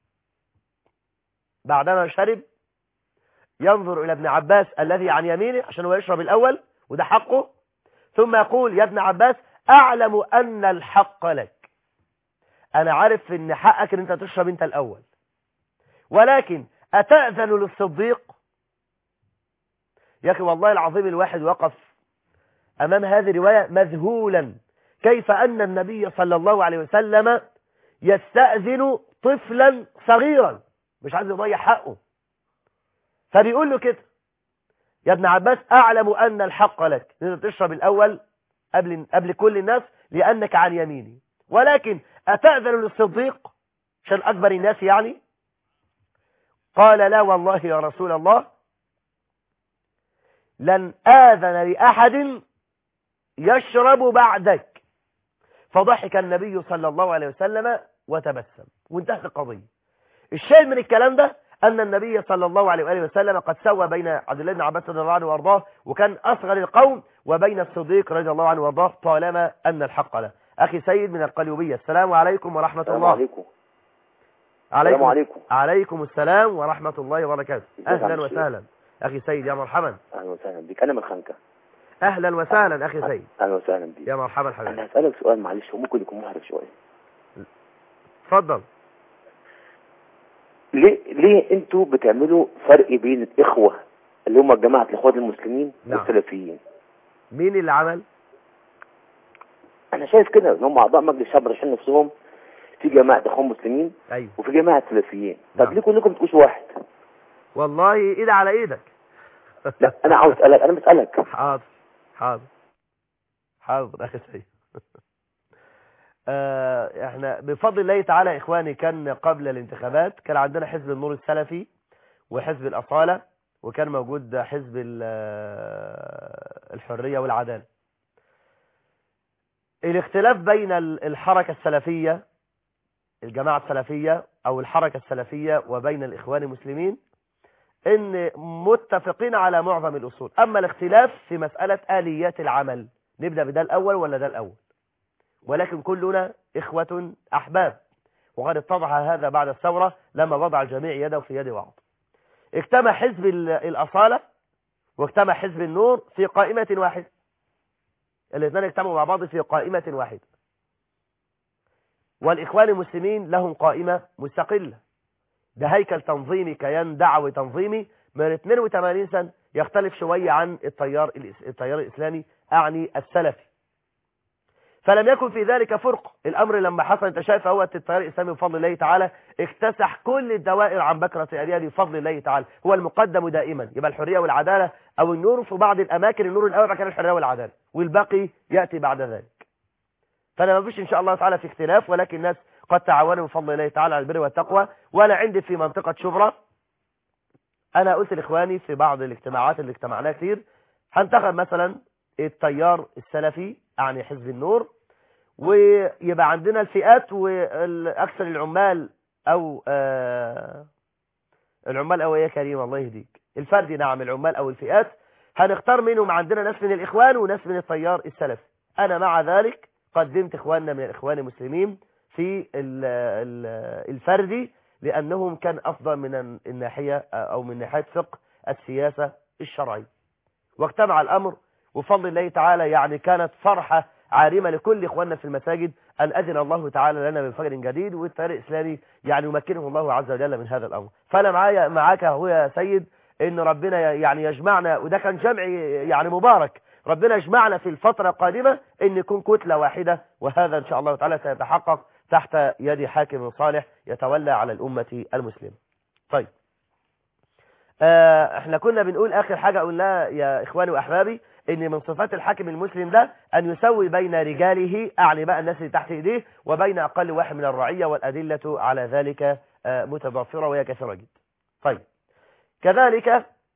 بعدما شرب ينظر إلى ابن عباس الذي عن يمينه عشان هو يشرب الأول وده حقه، ثم يقول: يا ابن عباس أعلم أن الحق لك، أنا عارف أن حقك أن أنت تشرب أنت الأول، ولكن أتأذن للصديق؟ يا أخي والله العظيم الواحد وقف أمام هذه الرواية مذهولا، كيف أن النبي صلى الله عليه وسلم يستأذن طفلا صغيرا مش عايز يضيع حقه، فبيقول له كده: يا ابن عباس أعلم أن الحق لك، أنت تشرب الأول قبل قبل كل الناس لأنك عن يميني، ولكن أتأذن للصديق عشان أكبر الناس يعني؟ قال: لا والله يا رسول الله، لن آذن لأحد يشرب بعدك. فضحك النبي صلى الله عليه وسلم وتبسم وانتهت القضية. الشاهد من الكلام ده أن النبي صلى الله عليه وآله وسلم قد سوى بين عبد الله بن عباس رضي الله عنه وارضاه وكان أصغر القوم وبين الصديق رضي الله عنه وارضاه طالما أن الحق له. أخي سيد من القليوبية، السلام عليكم ورحمة السلام الله. عليكم. عليكم السلام عليكم. عليكم السلام ورحمة الله وبركاته. أهلا وسهلا أخي سيد، يا مرحبا. أهلا وسهلا بك، أنا من خنكة. أهلا وسهلا أخي سيد. أهلا وسهلا بك. يا مرحبا حبيبي. أنا هسألك سؤال معلش، هو ممكن يكون محرج شوية. اتفضل. ليه ليه انتوا بتعملوا فرق بين الإخوة اللي هم جماعة الإخوان المسلمين نعم. والسلفيين؟ مين اللي عمل؟ أنا شايف كده إن هم أعضاء مجلس الشعب راشين نفسهم في جماعة إخوان مسلمين أيوه. وفي جماعة سلفيين. نعم. طب ليه كلكم تكونوا واحد؟ والله إيد على إيدك. لا أنا عاوز أسألك، أنا بسألك. حاضر حاضر حاضر أخي سيد. آه احنا بفضل الله تعالى إخواني كان قبل الانتخابات كان عندنا حزب النور السلفي وحزب الأصالة، وكان موجود حزب الحرية والعدالة. الاختلاف بين الحركة السلفية الجماعة السلفية أو الحركة السلفية وبين الإخوان المسلمين إن متفقين على معظم الأصول، أما الاختلاف في مسألة آليات العمل، نبدأ بده الأول ولا ده الأول، ولكن كلنا إخوة أحباب، وقد اتضح هذا بعد الثورة لما وضع الجميع يده في يد بعض. اجتمع حزب الأصالة واجتمع حزب النور في قائمة واحدة، الاثنين اجتمعوا مع بعض في قائمة واحدة، والإخوان المسلمين لهم قائمة مستقلة. ده هيكل تنظيمي كيان دعوي تنظيمي من اثنين وثمانين سنة، يختلف شوية عن التيار التيار الإسلامي أعني السلفي. فلم يكن في ذلك فرق. الأمر لما حصل انت شايف هو التيار الإسلامي بفضل الله تعالى اكتسح كل الدوائر عن بكرة أبيها بفضل الله تعالى، هو المقدم دائما، يبقى الحرية والعدالة أو النور في بعض الأماكن، النور الأول كان الحرية والعدالة والباقي يأتي بعد ذلك. فأنا ما فيش إن شاء الله تعالى في اختلاف، ولكن الناس قد تعاونوا بفضل الله تعالى على البر والتقوى. ولا عندي في منطقة شبرا، أنا قلت لإخواني في بعض الاجتماعات اللي اجتمعناها كتير، هنتخب مثلا التيار السلفي يعني حزب النور، ويبقى عندنا الفئات والأكثر العمال أو آه العمال أو يا كريم الله يهديك الفردي، نعم العمال أو الفئات، هنختار منهم عندنا ناس من الإخوان وناس من التيار السلفي. أنا مع ذلك قدمت إخواننا من الإخوان المسلمين في الفردي لأنهم كان أفضل من الناحية أو من ناحية فقه السياسة الشرعي. واجتمع الأمر وفضل الله تعالى، يعني كانت فرحة عارمة لكل إخواننا في المساجد أن أذن الله تعالى لنا بفجر جديد، والتيار الإسلامي يعني يمكنه الله عز وجل من هذا الأمر. فأنا معايا معاك هو يا سيد إن ربنا يعني يجمعنا، وده كان جمع يعني مبارك، ربنا يجمعنا في الفترة القادمة إن يكون كتلة واحدة، وهذا إن شاء الله تعالى سيتحقق تحت يد حاكم صالح يتولى على الأمة المسلمة. طيب آه احنا كنا بنقول آخر حاجة قلناها يا إخواني وأحبابي ان من صفات الحاكم المسلم ده ان يسوي بين رجاله، اعني بقى الناس اللي تحت ايديه، وبين اقل واحد من الرعية، والادلة على ذلك متضافرة وهي كثيرة جدا. طيب، كذلك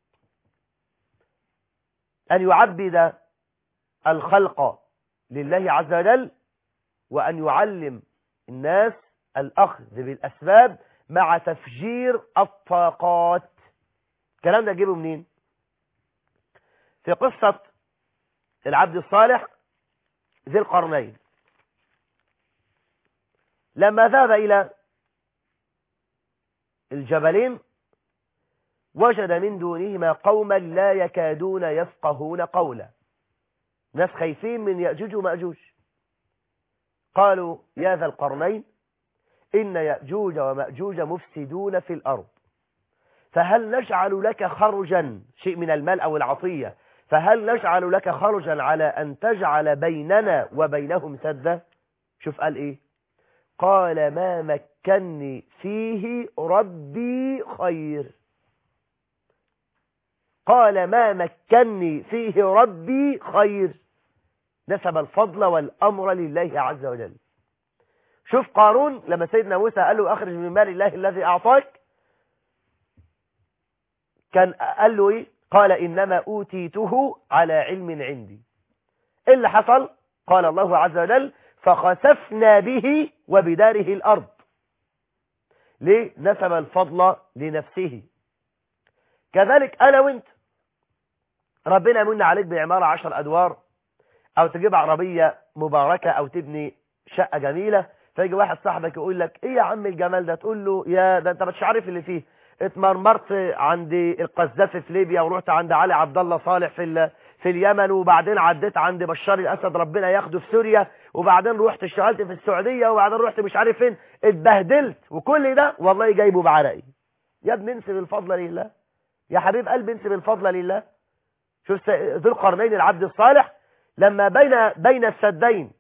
ان يعبد الخلق لله عز وجل، وان يعلم الناس الاخذ بالاسباب مع تفجير الطاقات. الكلام ده جيبه منين؟ في قصة العبد الصالح ذي القرنين، لما ذهب إلى الجبلين وجد من دونهما قوما لا يكادون يفقهون قولا، ناس خايفين من يأجوج ومأجوج. قالوا يا ذا القرنين إن يأجوج ومأجوج مفسدون في الأرض، فهل نجعل لك خرجا، شيء من المال أو العطية، فهل نجعل لك خرجا على أن تجعل بيننا وبينهم سدا؟ شوف قال إيه؟ قال ما مكني فيه ربي خير. قال ما مكني فيه ربي خير، نسب الفضل والأمر لله عز وجل. شوف قارون لما سيدنا موسى قال له أخرج من مال الله الذي أعطاك، كان قال له إيه؟ قال إنما أوتيته على علم عندي. إيه اللي حصل؟ قال الله عز وجل فخسفنا به وبداره الأرض. ليه؟ نسب الفضل لنفسه. كذلك أنا وإنت، ربنا يمن عليك بعمارة عشر أدوار، أو تجيب عربية مباركة، أو تبني شقة جميلة، فيجي واحد صاحبك يقول لك إيه يا عم الجمال ده؟ تقول له يا ده أنت مش عارف اللي فيه، اتمرمرت عند القذافي في ليبيا، ورحت عند علي عبد الله صالح في في اليمن، وبعدين عديت عند بشار الأسد ربنا ياخده في سوريا، وبعدين رحت اشتغلت في السعودية، وبعدين رحت مش عارف فين، اتبهدلت، وكل ده والله جايبه بعرقي. يا ابني انسب الفضل لله، يا حبيب قلبي انسب الفضل لله. شوف ذو القرنين العبد الصالح لما بين بين السدين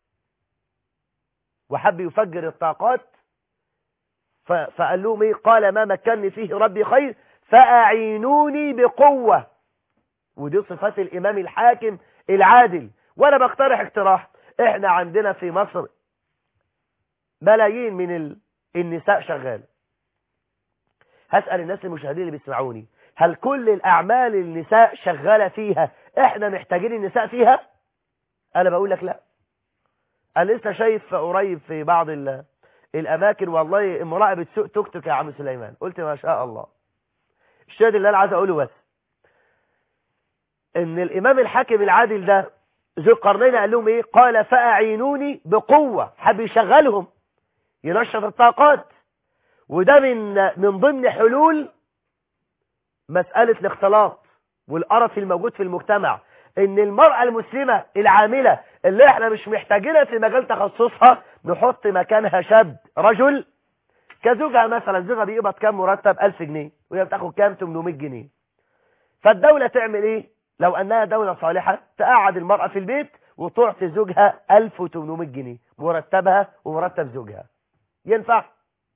وحب يفجر الطاقات، فقال لهم ايه؟ قال ما مكنني فيه ربي خير فأعينوني بقوة. ودي صفات الإمام الحاكم العادل. وأنا بقترح اقتراح، احنا عندنا في مصر ملايين من النساء شغال. هسأل الناس المشاهدين اللي بيسمعوني، هل كل الأعمال النساء شغالة فيها احنا محتاجين النساء فيها؟ أنا بقول لك لا. أنا لسه شايف قريب في بعض الأماكن والله امرأة بتسوق توك توك يا عم سليمان، قلت ما شاء الله. الشاهد اللي أنا عايز أقوله بس إن الإمام الحاكم العادل ده ذو القرنين قال لهم إيه؟ قال فأعينوني بقوة، حب يشغلهم ينشط الطاقات. وده من من ضمن حلول مسألة الاختلاط والقرف الموجود في المجتمع، ان المرأة المسلمة العاملة اللي احنا مش محتاجينها في مجال تخصصها نحط مكانها شاب رجل كزوجها. مثلا زوجها بيقبض كام مرتب؟ ألف جنيه، وهي بتاخد كام؟ ثمانمائة جنيه. فالدولة تعمل ايه لو انها دولة صالحة؟ تقعد المرأة في البيت وتعطي زوجها ألف وثمانمائة جنيه مرتبها ومرتب زوجها. ينفع؟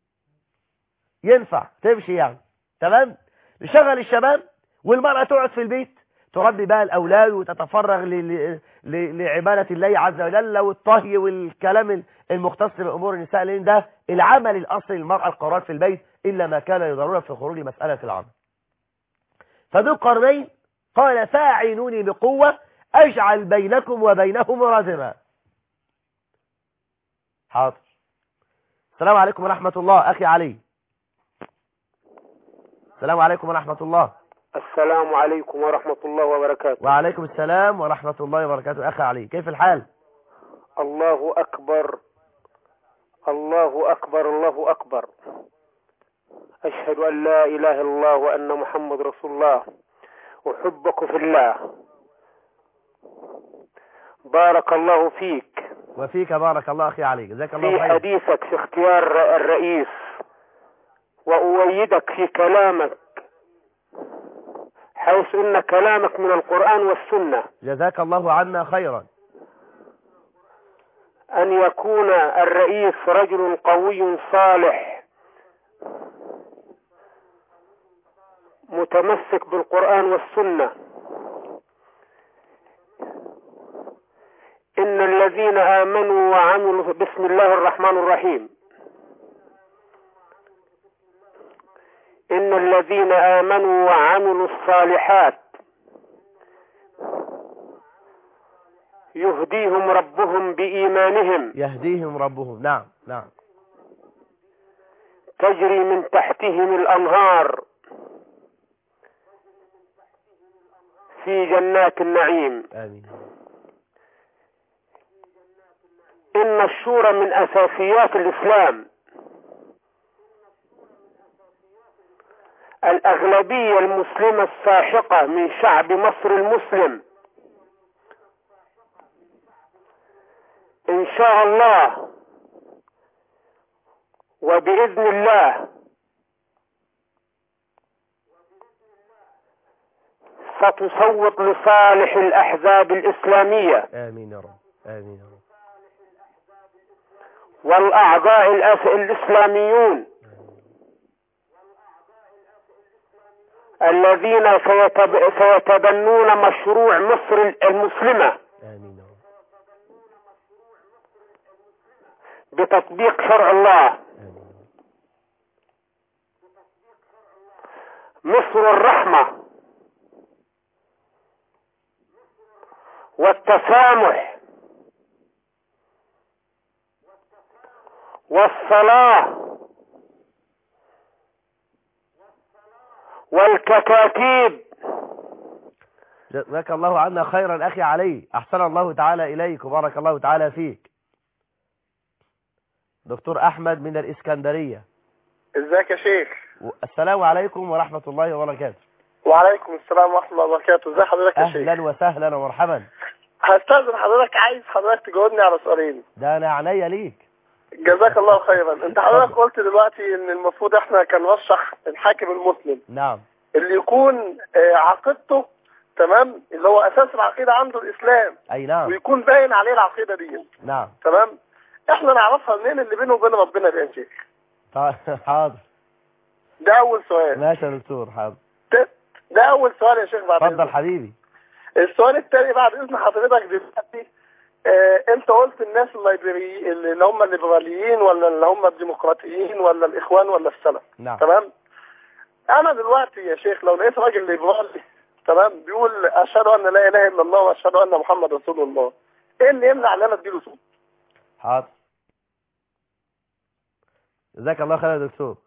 ينفع تمشي يعني. تمام؟ نشغل الشباب والمرأة تقعد في البيت تربي بقى الأولاد وتتفرغ لعبادة الله عز وجل والطهي والكلام المختص بأمور النساء، لأن ده العمل الأصلي للمرأة القرار في البيت إلا ما كان لضرورة في خروج مسألة العمل. فذو القرنين قال فاعينوني بقوة أجعل بينكم وبينهم رادما. حاضر. السلام عليكم ورحمة الله. أخي علي. السلام عليكم ورحمة الله. السلام عليكم ورحمة الله وبركاته. وعليكم السلام ورحمة الله وبركاته. أخي علي، كيف الحال؟ الله أكبر الله أكبر الله أكبر. أشهد أن لا إله إلا الله وأن محمد رسول الله. أحبك في الله. بارك الله فيك. وفيك بارك الله أخي علي، جزاك الله في خير. حديثك في اختيار الرئيس، وأؤيدك في كلامك حيث إن كلامك من القرآن والسنة. جزاك الله عنا خيرا. أن يكون الرئيس رجل قوي صالح متمسك بالقرآن والسنة، إن الذين آمنوا وعملوا بسم الله الرحمن الرحيم إن الذين آمنوا وعملوا الصالحات يهديهم ربهم بإيمانهم يهديهم ربهم. نعم نعم. تجري من تحتهم الأنهار في جنات النعيم. آمين. إن الشورى من أساسيات الإسلام. الأغلبية المسلمة الساحقة من شعب مصر المسلم إن شاء الله وبإذن الله ستصوت لصالح الأحزاب الإسلامية. آمين يا رب. آمين يا رب. والأعضاء الإسلاميون الذين سيتبنون مشروع مصر المسلمة آمين يا رب. بتطبيق شرع الله. آمين. مصر الرحمة والتسامح والصلاة والكتاتيب. جزاك الله عنا خيرا أخي علي، أحسن الله تعالى إليك وبارك الله تعالى فيك. دكتور أحمد من الإسكندرية. ازيك يا شيخ؟ السلام عليكم ورحمة الله وبركاته. وعليكم السلام ورحمة الله وبركاته. ازي حضرتك يا شيخ؟ أهلا وسهلا ومرحبا. هستأذن حضرتك، عايز حضرتك تجاوبني على سؤالين. ده أنا عينيا ليك. جزاك الله خيرا. انت حضرتك قلت دلوقتي ان المفروض احنا كان نرشح الحاكم المسلم نعم اللي يكون عقيدته تمام، اللي هو اساس العقيدة عنده الاسلام. أي نعم. ويكون باين عليه العقيدة دي. نعم تمام. احنا نعرفها منين اللي بينه وبين ربنا ده يا شيخ؟ حاضر. ده اول سؤال. ماشي يا دكتور. حاضر. ده اول سؤال يا شيخ. بعد اتفضل حبيبي. السؤال الثاني بعد اذن حضرتك دلوقتي، اه انت قلت الناس الليبراليين اللي هم الليبراليين ولا اللي هم الديمقراطيين ولا الاخوان ولا السلف. نعم. تمام. انا دلوقتي يا شيخ لو لقيت راجل ليبرالي تمام بيقول اشهد ان لا اله الا الله واشهد ان محمد رسول الله، ايه اللي يمنع ان انا اديله صوت؟ حاضر. جزاك الله خير يا دكتور.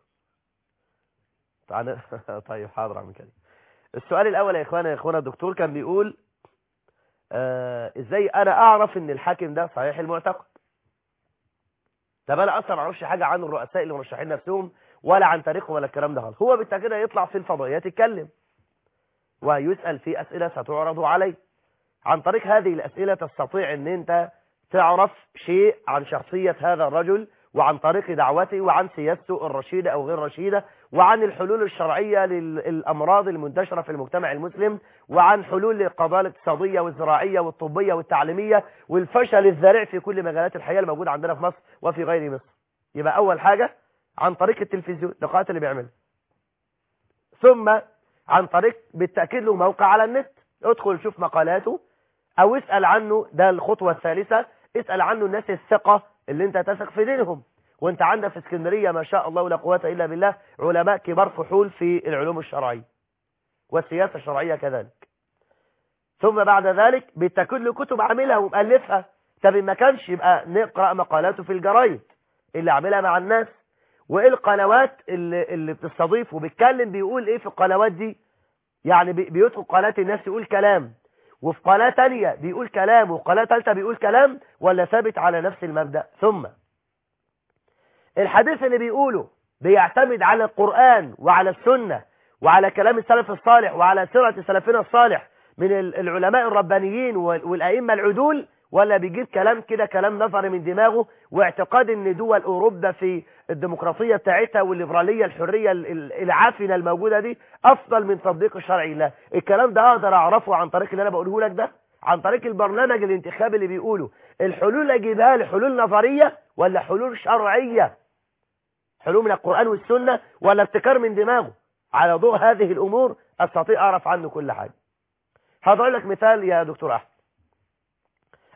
طيب حاضر عم كده. السؤال الاول يا اخوانا يا اخوانا الدكتور كان بيقول آه ازاي انا اعرف ان الحاكم ده صحيح المعتقد. طب انا اصلا ما اعرفش حاجه عن الرؤساء اللي مرشحين نفسهم ولا عن تاريخهم ولا الكلام ده خالص. هو بالتاكيد يطلع في الفضائيات يتكلم ويسال في اسئله ستعرض عليه. عن طريق هذه الاسئله تستطيع ان انت تعرف شيء عن شخصيه هذا الرجل وعن طريق دعوته وعن سياسته الرشيدة أو غير رشيدة وعن الحلول الشرعية للأمراض المنتشرة في المجتمع المسلم وعن حلول للقضايا الاقتصادية والزراعية والطبية والتعليمية والفشل الذريع في كل مجالات الحياة الموجودة عندنا في مصر وفي غير مصر. يبقى أول حاجة عن طريق التلفزيون اللقاءات اللي بيعملها، ثم عن طريق بالتأكيد له موقع على النت، ادخل شوف مقالاته أو اسأل عنه. ده الخطوة الثالثة، اسأل عنه الناس الثقة اللي انت تثق في دينهم. وانت عندك في اسكندرية ما شاء الله ولا قوة الا بالله علماء كبار فحول في العلوم الشرعية والسياسة الشرعية كذلك. ثم بعد ذلك بالتأكيد له كتب عاملها ومؤلفها. طب ما كانش يبقى نقرأ مقالاته في الجرايد اللي عاملها مع الناس، وايه القنوات اللي, اللي بتستضيف وبيتكلم بيقول ايه في القنوات دي. يعني بيدخل قناة الناس يقول كلام وفي قناة تانية بيقول كلام وفي قناة ثالثة بيقول كلام، ولا ثابت على نفس المبدأ. ثم الحديث اللي بيقوله بيعتمد على القرآن وعلى السنة وعلى كلام السلف الصالح وعلى سيرة سلفنا الصالح من العلماء الربانيين والأئمة العدول، ولا بيجيب كلام كده كلام نظري من دماغه واعتقاد ان دول اوروبا في الديمقراطية بتاعتها والليبرالية الحرية العافنة الموجودة دي افضل من تطبيق الشرع. لا، الكلام ده اقدر اعرفه عن طريق اللي انا بقوله لك ده، عن طريق البرنامج الانتخابي اللي بيقوله الحلول اجيبها لي حلول نظرية ولا حلول شرعية، حلول من القرآن والسنة ولا ابتكار من دماغه. على ضوء هذه الامور استطيع اعرف عنه كل حاجة. هضع لك مثال يا دكتور احمد.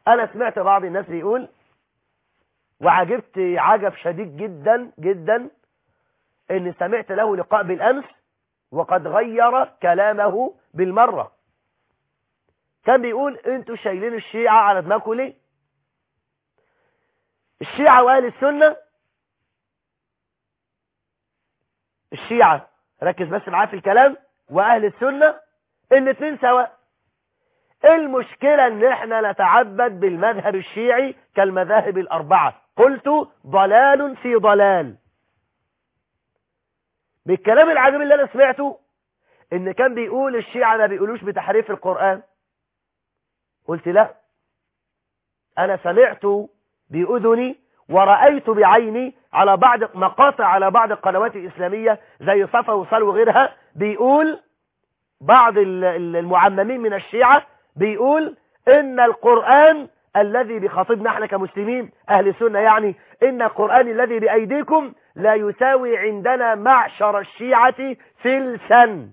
أنا سمعت بعض الناس بيقول وعجبت عجب شديد جدا جدا إن سمعت له لقاء بالأمس وقد غير كلامه بالمرة. كان بيقول انتوا شايلين الشيعة على دماغكم ليه؟ الشيعة وأهل السنة، الشيعة ركز بس معاه في الكلام، وأهل السنة الاثنين سواء. المشكلة ان احنا نتعبد بالمذهب الشيعي كالمذاهب الأربعة. قلت ضلال في ضلال. بالكلام العجيب اللي انا سمعته ان كان بيقول الشيعة ما بيقولوش بتحريف القرآن. قلت لا، انا سمعت بأذني ورأيت بعيني على بعض مقاطع على بعض القنوات الإسلامية زي صفا وصال وغيرها، بيقول بعض المعممين من الشيعة بيقول ان القرآن الذي بخاطبنا احنا كمسلمين اهل السنة، يعني ان القرآن الذي بأيديكم لا يساوي عندنا معشر الشيعة فلسا.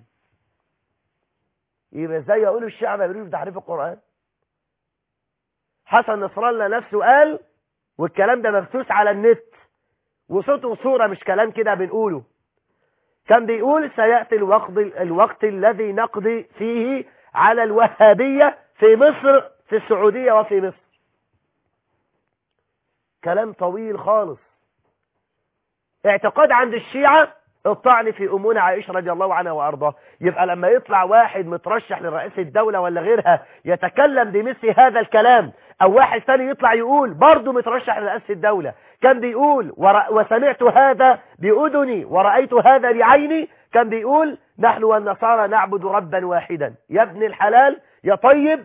يبقى ازاي يقولوا الشيعة ما بيقولوش بتحريف القرآن؟ حسن نصر الله نفسه قال، والكلام ده مبثوث على النت وصوت وصورة مش كلام كده بنقوله، كان بيقول سيأتي الوقت, الوقت الذي نقضي فيه على الوهابية في مصر، في السعودية وفي مصر. كلام طويل خالص. اعتقاد عند الشيعة الطعن في أمنا عائشة رضي الله عنها وأرضاها. يبقى لما يطلع واحد مترشح لرئاسة الدولة ولا غيرها يتكلم بمثل هذا الكلام، أو واحد ثاني يطلع يقول برضه مترشح لرئاسة الدولة كان بيقول وسمعت هذا بأذني ورأيت هذا بعيني، كان بيقول نحن والنصارى نعبد ربا واحدا. يا ابن الحلال يا طيب،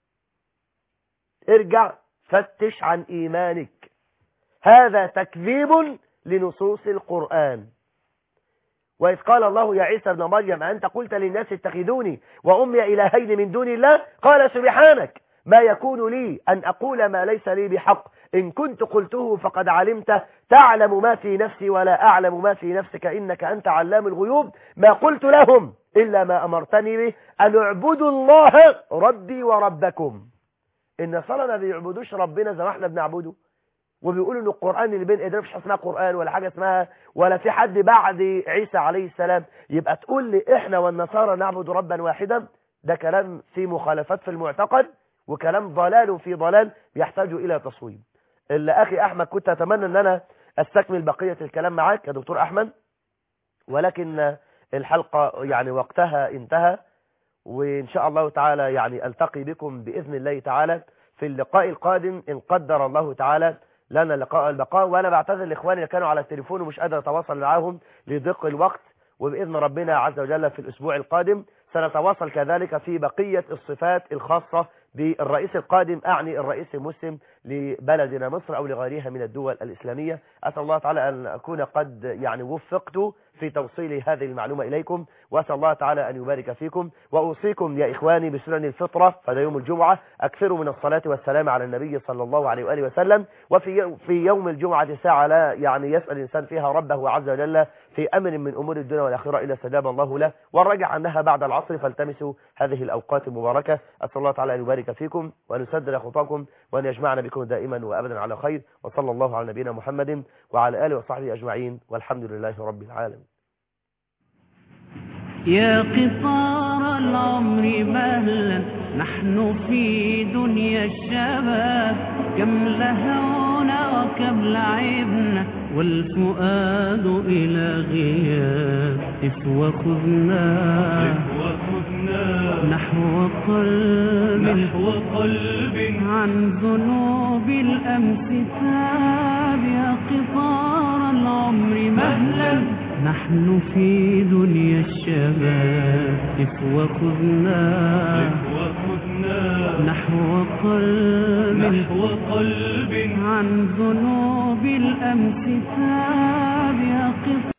ارجع فتش عن إيمانك. هذا تكذيب لنصوص القرآن. وإذ قال الله يا عيسى ابن مريم أنت قلت للناس اتخذوني وأمي إلهين من دون الله، قال سبحانك ما يكون لي أن أقول ما ليس لي بحق، إن كنت قلته فقد علمته، تعلم ما في نفسي ولا أعلم ما في نفسك إنك أنت علام الغيوب، ما قلت لهم إلا ما أمرتني به أن اعبدوا الله ربي وربكم. النصارى ما بيعبدوش ربنا زي ما احنا بنعبده، وبيقولوا ان القرآن اللي بين ايدينا مفيش حاجه اسمها قرآن ولا حاجه اسمها ولا في حد بعد عيسى عليه السلام. يبقى تقول لي احنا والنصارى نعبد ربا واحدا؟ ده كلام في مخالفات في المعتقد وكلام ضلال في ضلال يحتاج الى تصويب. اللي اخي احمد كنت اتمنى ان انا استكمل بقية الكلام معاك يا دكتور احمد، ولكن الحلقة يعني وقتها انتهى، وان شاء الله تعالى يعني التقي بكم باذن الله تعالى في اللقاء القادم ان قدر الله تعالى لنا لقاء البقاء. وانا بعتذر لاخواني اللي كانوا على التليفون ومش قادر اتواصل معاهم لضيق الوقت، وباذن ربنا عز وجل في الاسبوع القادم سنتواصل كذلك في بقية الصفات الخاصة بالرئيس القادم، أعني الرئيس المسلم لبلدنا مصر أو لغيرها من الدول الإسلامية. أسأل الله تعالى أن أكون قد يعني وفقت في توصيل هذه المعلومة إليكم، وأسأل الله تعالى أن يبارك فيكم. وأوصيكم يا إخواني بسنن الفطرة، فده يوم الجمعة أكثروا من الصلاة والسلام على النبي صلى الله عليه وآله وسلم. وفي في يوم الجمعة ساعة لا يعني يسأل الإنسان فيها ربه عز وجل في أمن من أمور الدنيا والآخرة إلا استجاب الله له، والرجع عنها بعد العصر، فالتمسوا هذه الأوقات المباركة. أسأل الله تعالى أن يبارك فيكم وأن يسدد خطاكم وأن يجمعنا بكم دائما وأبدا على خير، وصلى الله على نبينا محمد وعلى آله وصحبه أجمعين، والحمد لله رب العالمين. يا قصار العمر مهلا نحن في دنيا الشباب، كم لهونا وكم لعبنا والفؤاد إلى غياب، إف وخذنا نحو قلب نحو قلب عن ذنوب الأمس تاب. يا قصار العمر مهلا نحن في دنيا الشباب، إف وخذنا نحو قلب نحو قلب عن ذنوب الأمس تاب. يا قصار